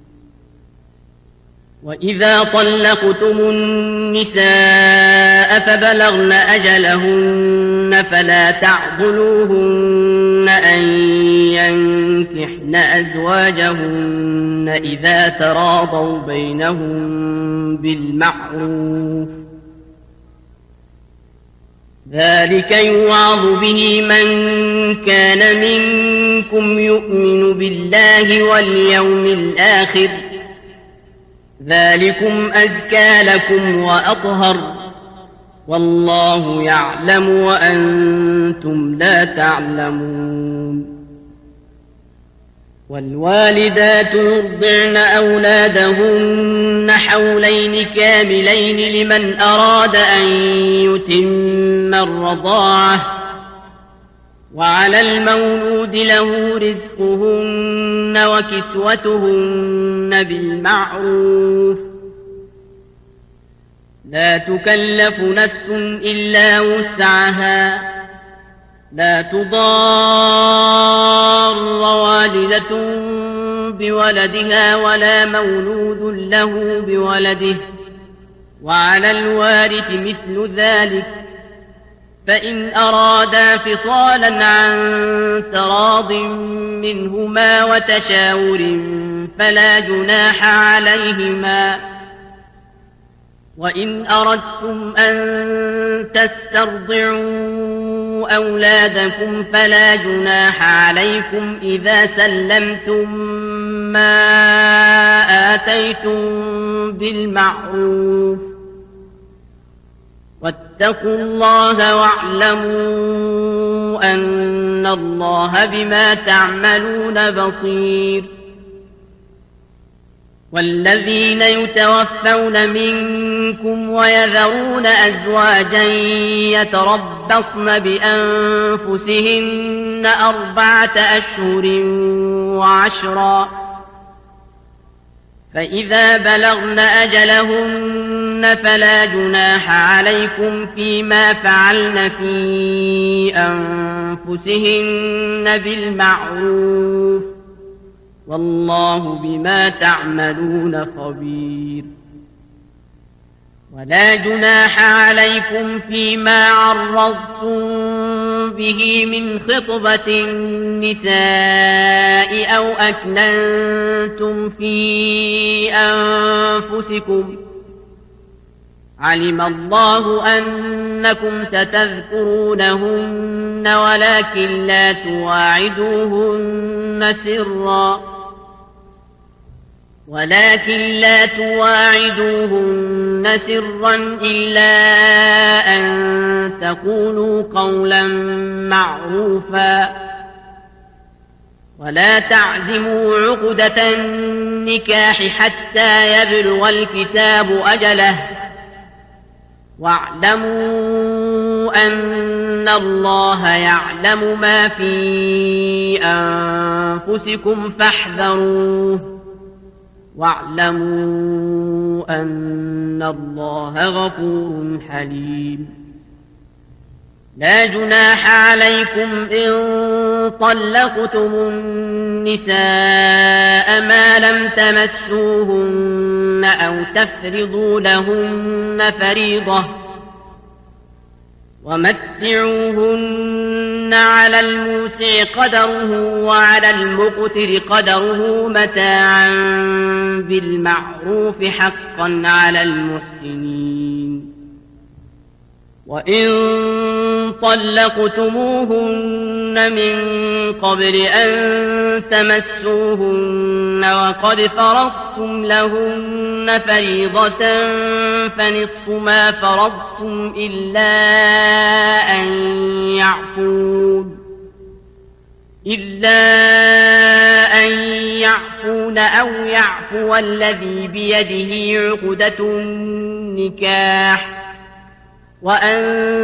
وإذا طلقتم النساء فبلغن أجلهن فلا تعضلوهن أن ينكحن أزواجهن إذا تراضوا بينهم بالمعروف ذلك يوعظ به من كان منكم يؤمن بالله واليوم الآخر ذلكم أزكى لكم وأطهر والله يعلم وأنتم لا تعلمون. والوالدات يرضعن أولادهن حولين كاملين لمن أراد أن يتم الرضاعة وعلى المولود له رزقهن وكسوتهن بالمعروف لا تكلف نفس إلا وسعها لا تضار والدة بولدها ولا مولود له بولده وعلى الوارث مثل ذلك فإن أرادا فصالا عن تراض منهما وتشاور فلا جناح عليهما. وإن أردتم أن تسترضعوا أولادكم فلا جناح عليكم إذا سلمتم ما آتيتم بالمعروف واتقوا الله واعلموا أن الله بما تعملون بصير. والذين يتوفون منكم ويذرون أزواجا يتربصن بأنفسهن أربعة أشهر وعشرا فإذا بلغن أجلهن فلا جناح عليكم فيما فعلن في أنفسهن بالمعروف والله بما تعملون خبير. ولا جناح عليكم فيما عرضتم به من خطبة النساء أو أكننتم في أنفسكم علم الله أنكم ستذكرونهن ولكن لا تواعدوهن سرا ولكن لا تواعدوهن سرا إلا أن تقولوا قولا معروفا ولا تعزموا عقدة النكاح حتى يبلغ الكتاب أجله واعلموا أن الله يعلم ما في أنفسكم فاحذروه واعلموا أن الله غفور حليم. لا جناح عليكم إن طلقتم النساء ما لم تمسوهن أو تفرضوا لهن فريضة ومتعوهن على الموسع قدره وعلى المقتر قدره متاعا بالمعروف حقا على المحسنين. وإن طلقتموهن من قبل أن تمسوهن وقد فرضتم لهن فريضة فنصف ما فرضتم إلا أن يعفون إلا أن يعفون أو يعفو الذي بيده عقدة النكاح وأن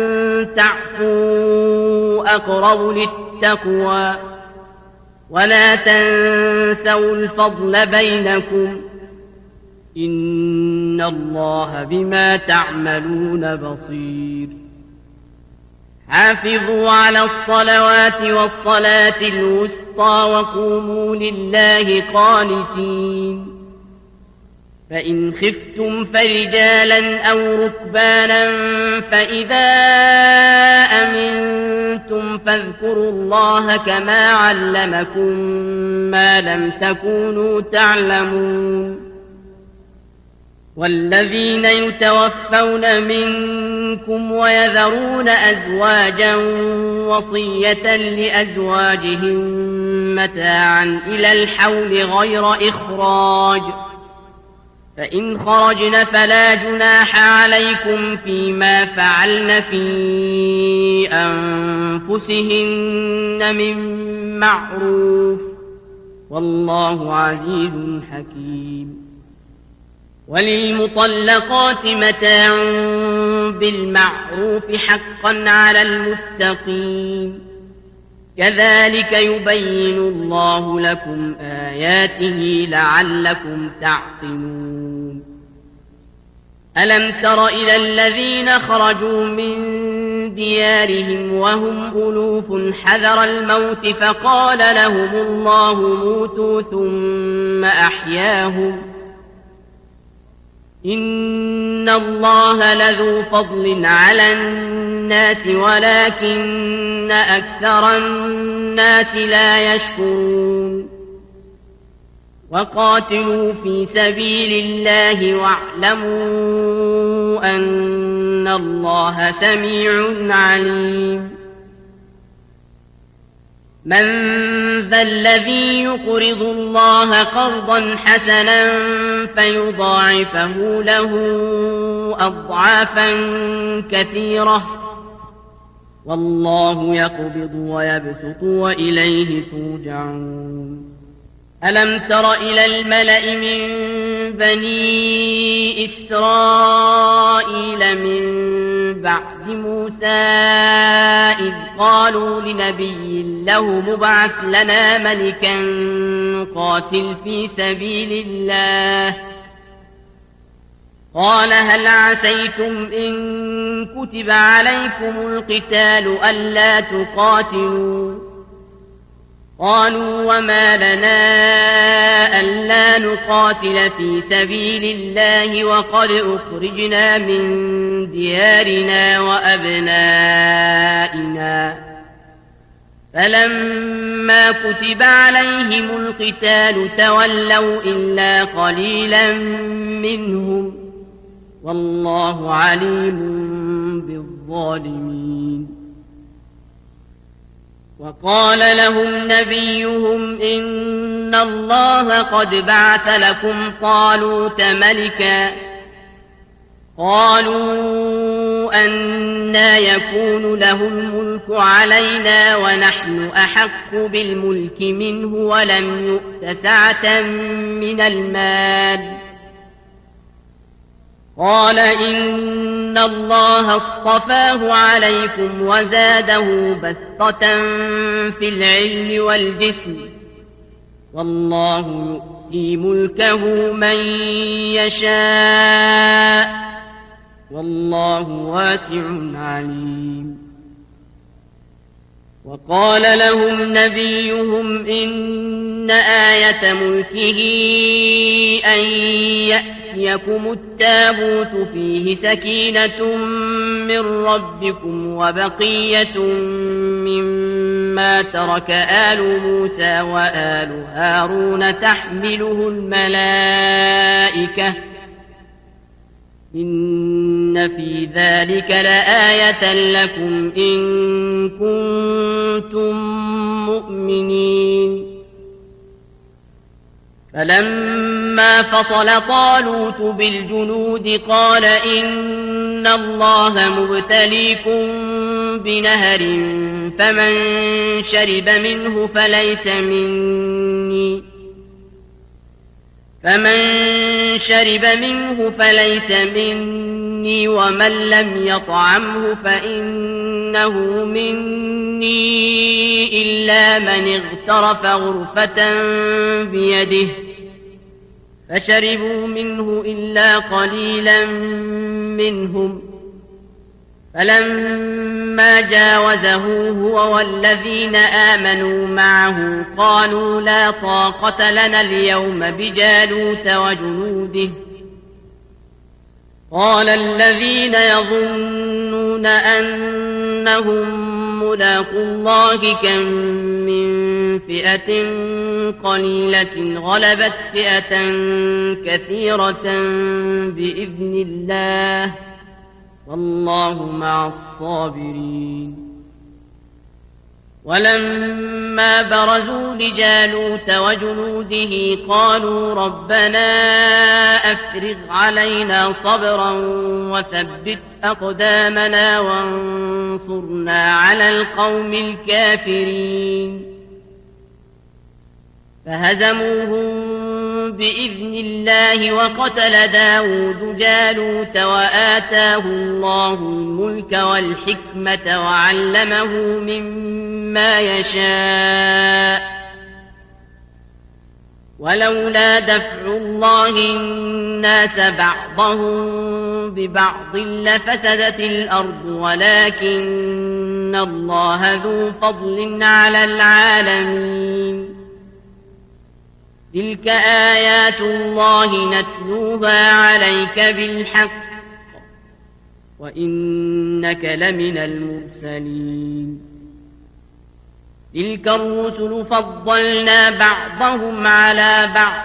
تعفوا أقرب للتقوى ولا تنسوا الفضل بينكم إن الله بما تعملون بصير حافظوا على الصلوات والصلاة الوسطى وقوموا لله قانتين فإن خفتم فرجالا أو ركبانا فإذا أمنتم فاذكروا الله كما علمكم ما لم تكونوا تعلمون والذين يتوفون منكم ويذرون أزواجا وصية لأزواجهم متاعا إلى الحول غير إخراج فإن خرجن فلا جناح عليكم فيما فعلن في أنفسهن من معروف والله عزيز حكيم وللمطلقات متاع بالمعروف حقا على المتقين كذلك يبين الله لكم آياته لعلكم تعقلون ألم تر إلى الذين خرجوا من ديارهم وهم ألوف حذر الموت فقال لهم الله موتوا ثم أحياهم إن الله لذو فضل على الناس ولكن أكثر الناس لا يشكرون وقاتلوا في سبيل الله واعلموا أن الله سميع عليم من ذا الذي يقرض الله قرضا حسنا فيضاعفه له أضعافا كثيرة والله يقبض ويبسط وإليه ترجعون ألم تر إلى الملأ من بني إسرائيل من بعد موسى إذ قالوا لنبي له مبعث لنا ملكا نقاتل في سبيل الله قال هل عسيتم إن كتب عليكم القتال ألا تقاتلوا قالوا وما لنا ألا نقاتل في سبيل الله وقد أخرجنا من ديارنا وأبنائنا فلما كتب عليهم القتال تولوا إلا قليلا منهم والله عليم بالظالمين وقال لهم نبيهم إن الله قد بعث لكم طالوت ملكا قالوا أنى يكون له الملك علينا ونحن أحق بالملك منه ولم يؤت سعة من المال قال إن الله اصطفاه عليكم وزاده بسطة في العلم والجسم والله يؤتي ملكه من يشاء والله واسع عليم وقال لهم نبيهم إن آية ملكه أن يأتيكم التابوت فيه سكينة من ربكم وبقية مما ترك آل موسى وآل هارون تحمله الملائكة إن في ذلك لآية لكم إن كنتم مؤمنين فلما فصل طالوت بالجنود قال إن الله مبتليكم بنهر فمن شرب منه فليس مني فمن شرب منه فليس مني ومن لم يطعمه فإنه مني إلا من اغترف غرفة بيده فشربوا منه إلا قليلا منهم فلما جاوزه هو والذين آمنوا معه قالوا لا طاقة لنا اليوم بجالوت وجنوده قال الذين يظنون أنهم ملاقو الله كم من فئة قليلة غلبت فئة كثيرة بإذن الله والله مع الصابرين ولما برزوا لجالوت وجنوده قالوا ربنا أفرغ علينا صبرا وثبت أقدامنا وانصرنا على القوم الكافرين فهزموهم بإذن الله وقتل داود جالوت وآتاه الله الملك والحكمة وعلمه مما يشاء ولولا دفع الله الناس بعضهم ببعض لفسدت الأرض ولكن الله ذو فضل على العالمين تلك آيات الله نتلوها عليك بالحق وإنك لمن المرسلين تلك الرسل فضلنا بعضهم على بعض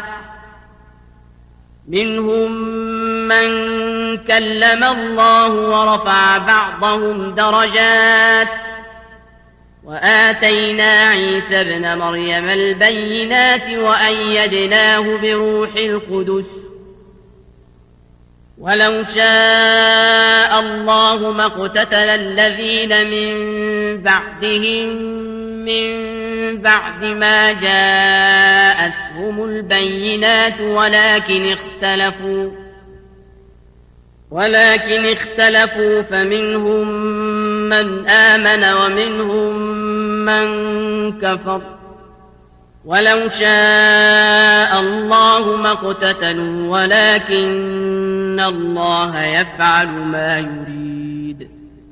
منهم من كلم الله ورفع بعضهم درجات وآتينا عيسى ابن مريم البينات وأيدناه بروح القدس ولو شاء الله ما اقتتل الذين من بعدهم من بعد ما جاءتهم البينات ولكن اختلفوا ولكن اختلفوا فمنهم من آمن ومنهم من كفر ولو شاء الله ما اقتتلوا ولكن الله يفعل ما يريد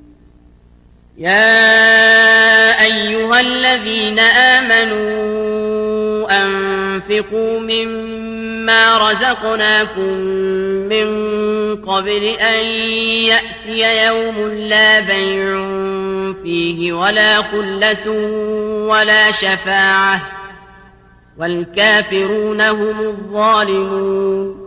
يا أيها الذين آمنوا أنفقوا مما رزقناكم من قبل أن يأتي يوم لا بيع فيه ولا خلة ولا شفاعة والكافرون هم الظالمون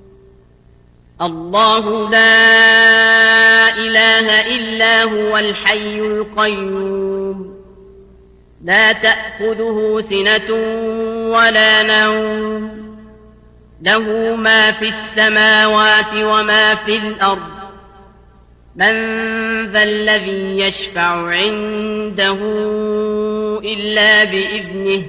الله لا إله إلا هو الحي القيوم لا تأخذه سنة ولا نوم له ما في السماوات وما في الأرض من ذا الذي يشفع عنده إلا بإذنه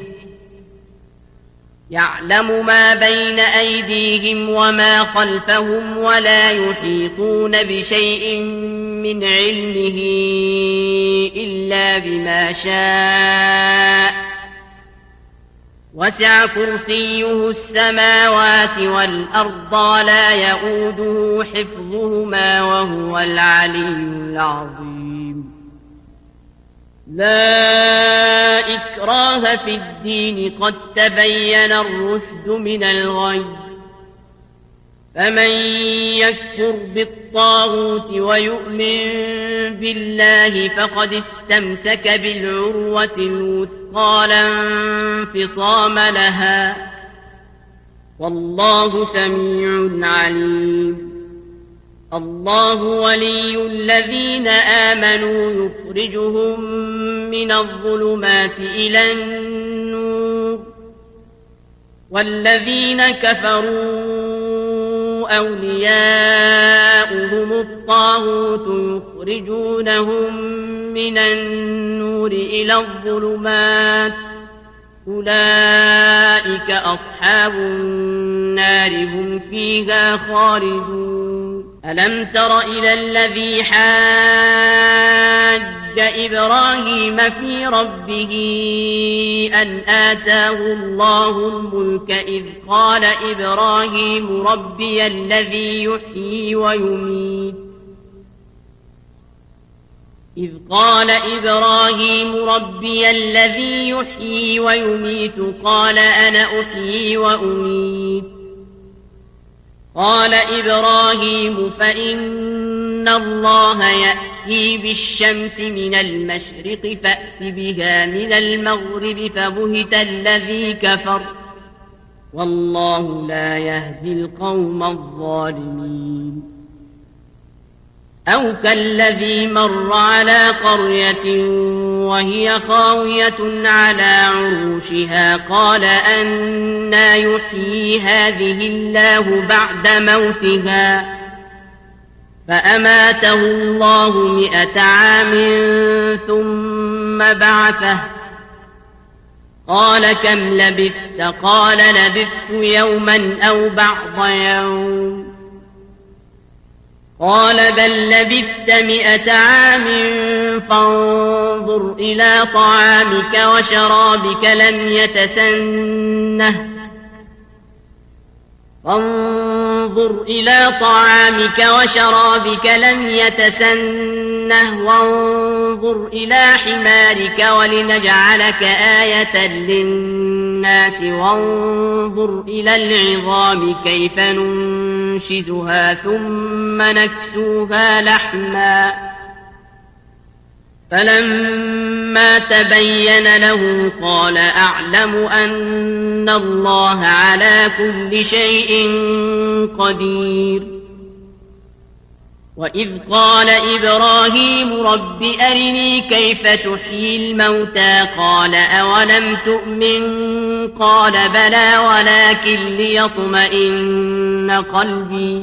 يعلم ما بين أيديهم وما خلفهم ولا يحيطون بشيء من علمه إلا بما شاء وسع كرسيه السماوات والأرض لا يؤوده حفظهما وهو العلي العظيم لا إكراه في الدين قد تبين الرشد من الغي فمن يكفر بالطاغوت ويؤمن بالله فقد استمسك بالعروة الوثقى لا انفصام لها والله سميع عليم الله ولي الذين آمنوا يخرجهم من الظلمات إلى النور والذين كفروا أولياؤهم الطاغوت يخرجونهم من النور إلى الظلمات أولئك أصحاب النار هم فيها خالدون ألم تر إلى الذي حاج إبراهيم في ربه أن آتاه الله الملك إذ قال إبراهيم ربي الذي يحيي ويميت إذ قال إبراهيم ربي الذي يحيي ويميت قال أنا أحيي وأميت قال إبراهيم فإن الله يأتي بالشمس من المشرق فأت بها من المغرب فبهت الذي كفر والله لا يهدي القوم الظالمين أو كالذي مر على قرية وهي خاوية على عروشها قال أنى يحيي هذه الله بعد موتها فأماته الله مئة عام ثم بعثه قال كم لبثت قال لبثت يوما أو بعض يوم قال بل لبثت مئة عام فانظر إلى طعامك وشرابك لم يتسنه فانظر إلى طعامك وشرابك لم يتسنه وانظر إلى حمارك ولنجعلك آية للناس وانظر إلى العظام كيف ننشزها ثم نكسوها لحما فلما تبين له قال أعلم أن الله على كل شيء قدير وإذ قال إبراهيم رب أرني كيف تحيي الموتى قال أولم تؤمن قال بلى ولكن ليطمئن قلبي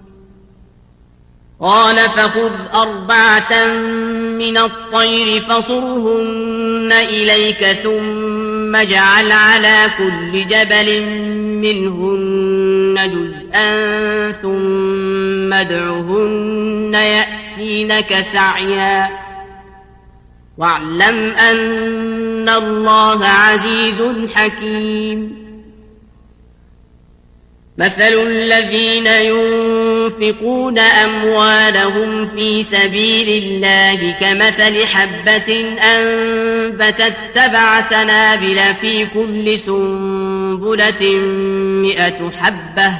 قال فخذ أربعة من الطير فصرهن إليك ثم اجعل على كل جبل منهن جزءا ثم ادعهن يأتينك سعيا واعلم أن الله عزيز حكيم مثل الذين ينفقون أموالهم في سبيل الله كمثل حبة أنبتت سبع سنابل في كل سنبلة مئة حبة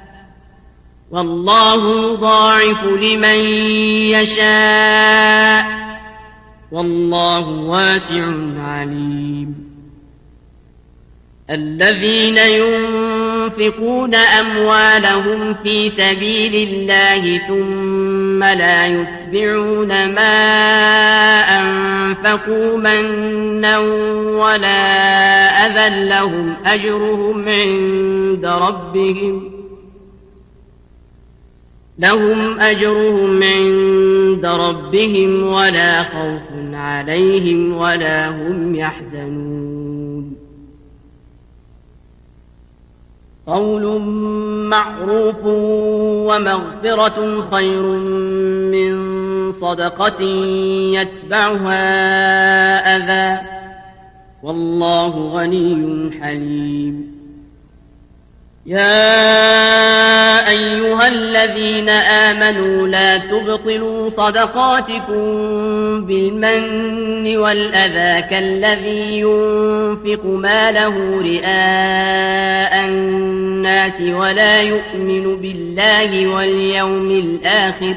والله يضاعف لمن يشاء والله واسع عليم الذين ينفقون أموالهم في سبيل الله ثم لا يتبعون ما أنفقوا منا ولا أذى لهم أجرهم عند ربهم لهم أجرهم عند ربهم ولا خوف عليهم ولا هم يحزنون قول معروف ومغفرة خير من صدقة يتبعها أذى والله غني حليم يا أيها الذين آمنوا لا تبطلوا صدقاتكم بالمن والأذى كالذي ينفق ماله رئاء الناس ولا يؤمن بالله واليوم الآخر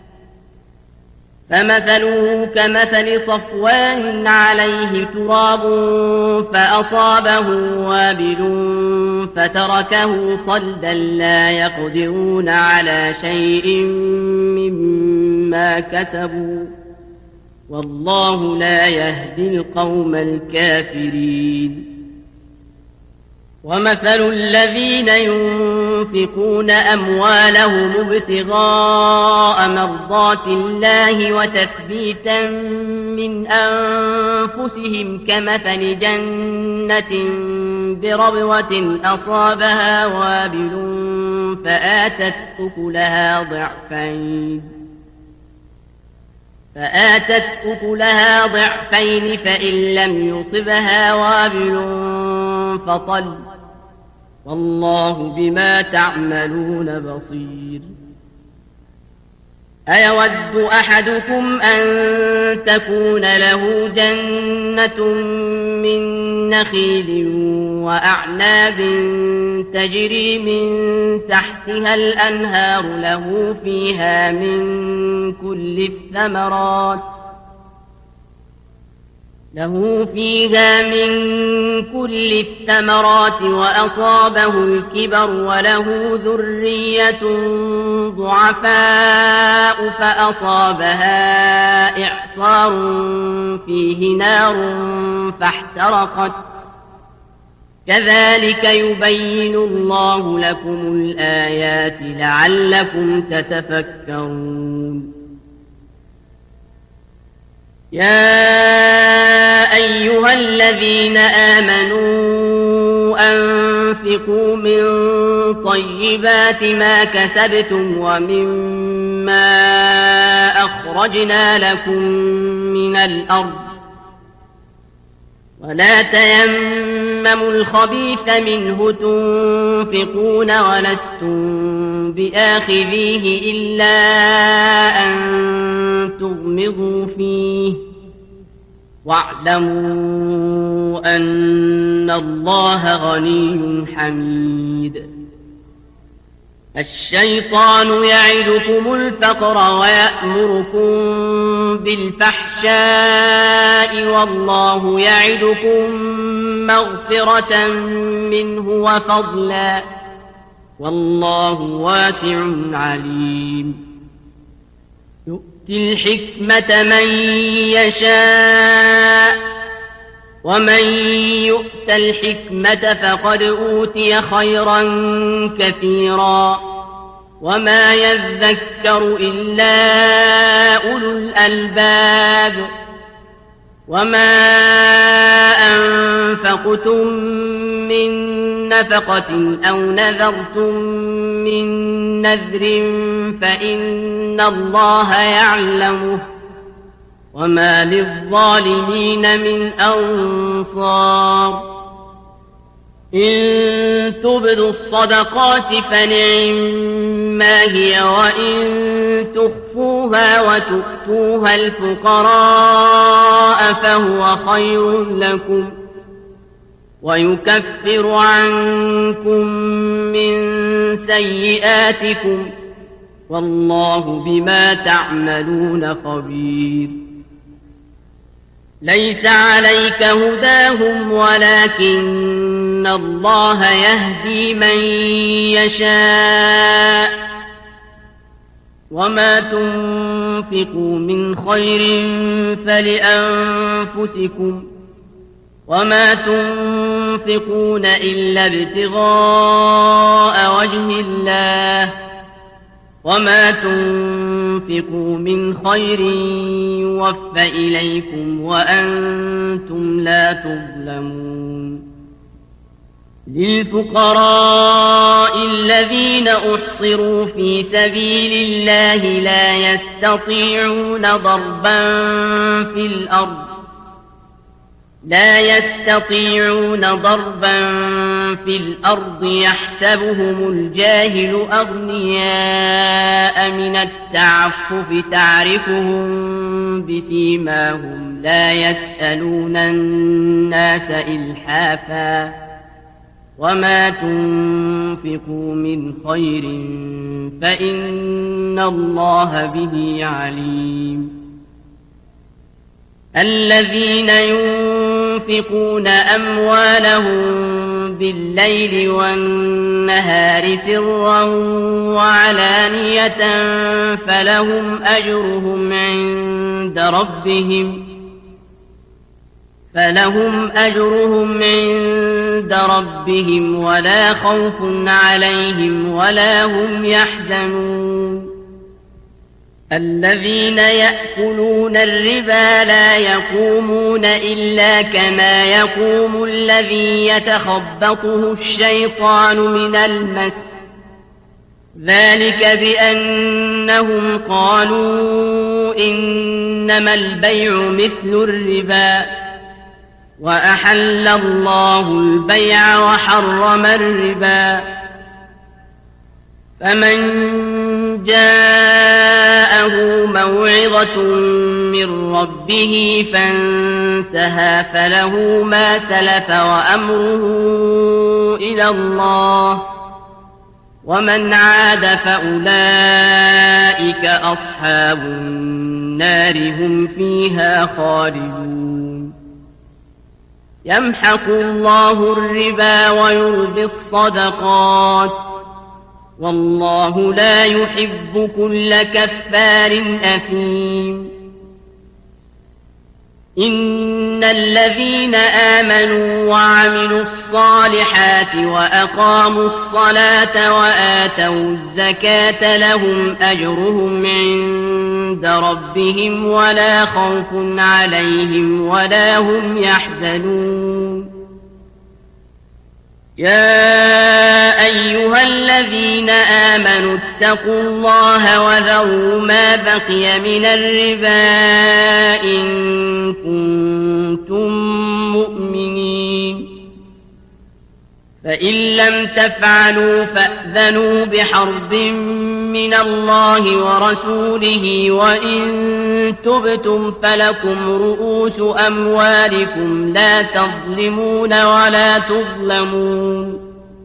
فمثله كمثل صفوان عليه تراب فأصابه وابل فتركه صلدا لا يقدرون على شيء مما كسبوا والله لا يهدي القوم الكافرين ومثل الذين ينفقون ينفقون أموالهم ابتغاء مرضات الله وتثبيتا من أنفسهم كمثل جنة بربوة أصابها وابل فآتت أكلها ضعفين فآتت أكلها ضعفين فإن لم يصبها وابل فطل والله بما تعملون بصير. أيود أحدكم أن تكون له جنة من نخيل وأعناب تجري من تحتها الأنهار له فيها من كل الثمرات له فيها من كل الثمرات وأصابه الكبر وله ذرية ضعفاء فأصابها إعصار فيه نار فاحترقت كذلك يبين الله لكم الآيات لعلكم تتفكرون. يا أيها الذين آمنوا أنفقوا من طيبات ما كسبتم ومما أخرجنا لكم من الأرض ولا تيمموا الخبيث منه تنفقون ولستم بآخذيه إلا أن تغمضوا فيه واعلموا أن الله غني حميد. الشيطان يعدكم الفقر ويأمركم بالفحشاء والله يعدكم مغفرة منه وفضلا والله واسع عليم. يؤتي الحكمة من يشاء ومن يؤت الحكمة فقد أوتي خيرا كثيرا وما يذكر إلا أولو الألباب. وما أنفقتم من نفقة أو نذرتم من نذر فإن الله يعلمه وما للظالمين من أنصار. إن تبدوا الصدقات فنعما هي وإن تخفوها وتؤتوها الفقراء فهو خير لكم ويكفر عنكم من سيئاتكم والله بما تعملون خبير. ليس عليك هداهم ولكن الله يهدي من يشاء وما تنفقوا من خير فلأنفسكم وما تنفقون إلا ابتغاء وجه الله وما تنفقوا من خير يوفى إليكم وأنتم لا تظلمون. للفقراء الذين أحصروا في سبيل الله لا يستطيعون ضربا في الأرض لا يستطيعون ضربا في الأرض يحسبهم الجاهل أغنياء من التعفف تعرفهم بسيماهم لا يسألون الناس إلحافا وما تنفقوا من خير فإن الله به عليم. الذين ينفقون أموالهم بالليل والنهار سرا وعلانية فلهم أجرهم عند ربهم فلهم أجرهم عند ربهم ولا خوف عليهم ولا هم يحزنون الذين يأكلون الربا لا يقومون إلا كما يقوم الذي يتخبطه الشيطان من المس ذلك بأنهم قالوا إنما البيع مثل الربا وأحل الله البيع وحرم الربا فمن جاءه موعظة من ربه فانتهى فله ما سلف وأمره إلى الله ومن عاد فأولئك أصحاب النار هم فيها خالدون يمحق الله الربا ويربي الصدقات والله لا يحب كل كفار أثيم إن الذين آمنوا وعملوا الصالحات وأقاموا الصلاة وآتوا الزكاة لهم أجرهم عند ربهم ولا خوف عليهم ولا هم يحزنون يا أيها الذين آمنوا اتقوا الله وذروا ما بقي من الربا إن كنتم مؤمنين فإن لم تفعلوا فأذنوا بحرب من الله ورسوله وإن تبتم فلكم رؤوس أموالكم لا تظلمون ولا تظلمون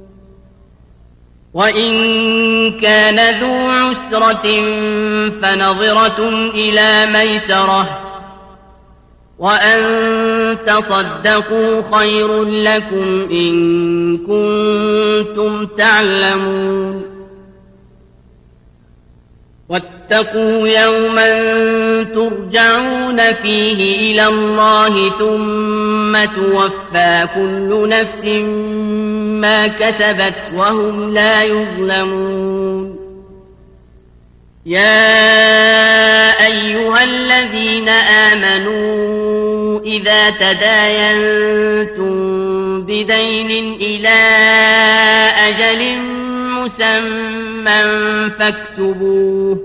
وإن كان ذو عسرة فنظرة إلى ميسرة وأن تصدقوا خير لكم إن كنتم تعلمون واتقوا يوما ترجعون فيه إلى الله ثم توفى كل نفس ما كسبت وهم لا يظلمون يا أيها الذين آمنوا إذا تداينتم بدين إلى أجل مسمى فاكتبوه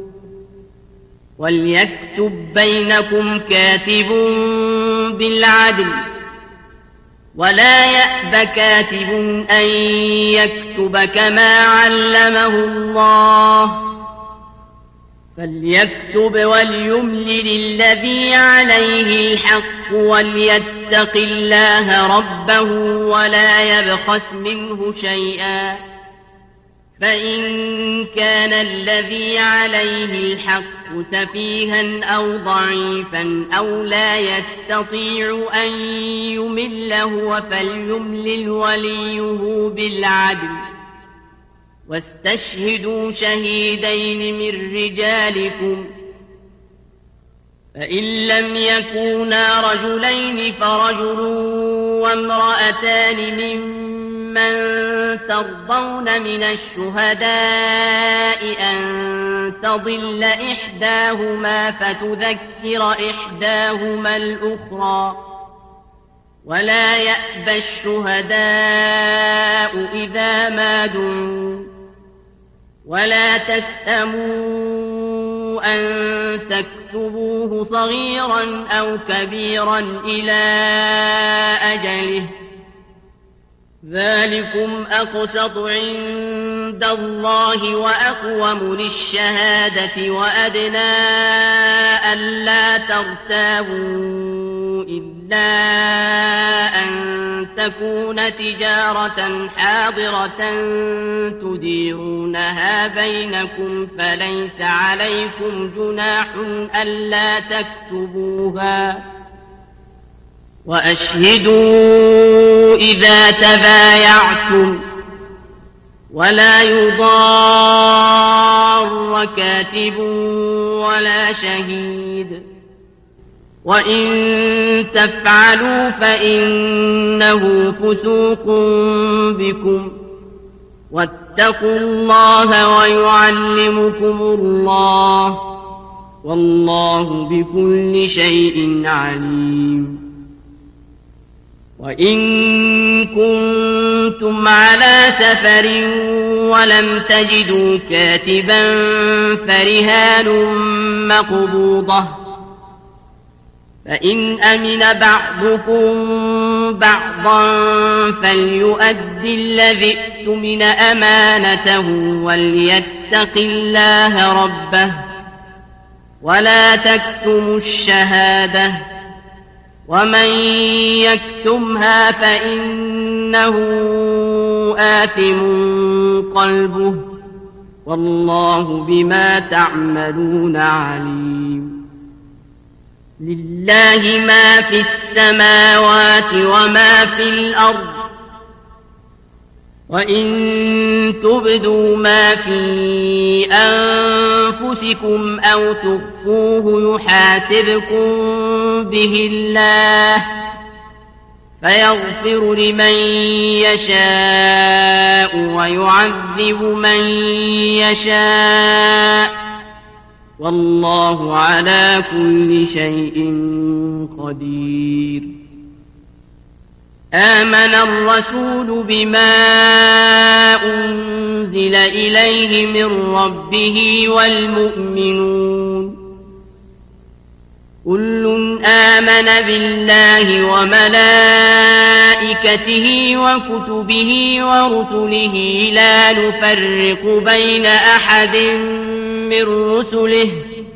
وليكتب بينكم كاتب بالعدل ولا يأب كاتب أن يكتب كما علمه الله فليكتب وليملل الذي عليه الحق وليتق الله ربه ولا يبخس منه شيئا فإن كان الذي عليه الحق سفيها أو ضعيفا أو لا يستطيع أن يمل هو فليملل وليه بالعدل واستشهدوا شهيدين من رجالكم فإن لم يكونا رجلين فرجل وامرأتان ممن ترضون من الشهداء أن تضل إحداهما فتذكر إحداهما الأخرى ولا يأبى الشهداء إذا ما دعوا ولا تسأموا أن تكتبوه صغيرا أو كبيرا إلى أجله ذلكم أقسط عند الله وأقوم للشهادة وأدنى ألا ترتابوا إلا أن تكون تجارة حاضرة تديرونها بينكم فليس عليكم جناح ألا تكتبوها وأشهدوا إذا تبايعتم ولا يضار كاتب ولا شهيد وإن تفعلوا فإنه فسوق بكم واتقوا الله ويعلمكم الله والله بكل شيء عليم. وإن كنتم على سفر ولم تجدوا كاتبا فرهان مقبوضة فإن أمن بعضكم بعضا فليؤد الذي اؤتمن أمانته وليتق الله ربه ولا تكتموا الشهادة ومن يكتمها فإنه آثم قلبه والله بما تعملون عليم. لله ما في السماوات وما في الأرض وإن تبدوا ما في أنفسكم أو تخفوه يحاسبكم به الله فيغفر لمن يشاء ويعذب من يشاء والله على كل شيء قدير. آمن الرسول بما أنزل إليه من ربه والمؤمنون كل آمن بالله وملائكته وكتبه ورسله لا نفرق بين أحد من رسله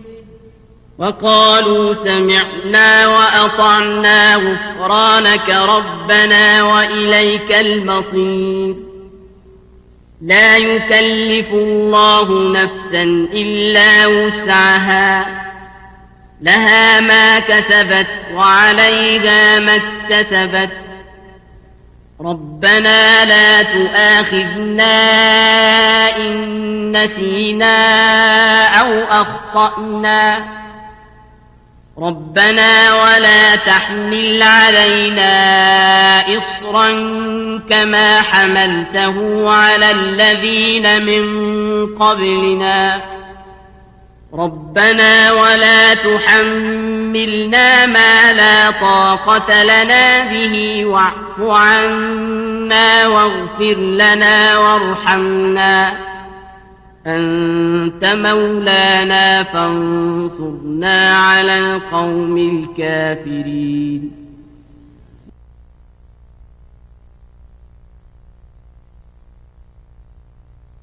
وقالوا سمعنا وأطعنا غفرانك ربنا وإليك المصير. لا يكلف الله نفسا إلا وسعها لها ما كسبت وعليها ما اكتسبت ربنا لا تؤاخذنا إن نسينا أو أخطأنا ربنا ولا تحمل علينا إصرا كما حملته على الذين من قبلنا ربنا ولا تحملنا ما لا طاقة لنا به واعف عنا واغفر لنا وارحمنا أنت مولانا فانصرنا على القوم الكافرين.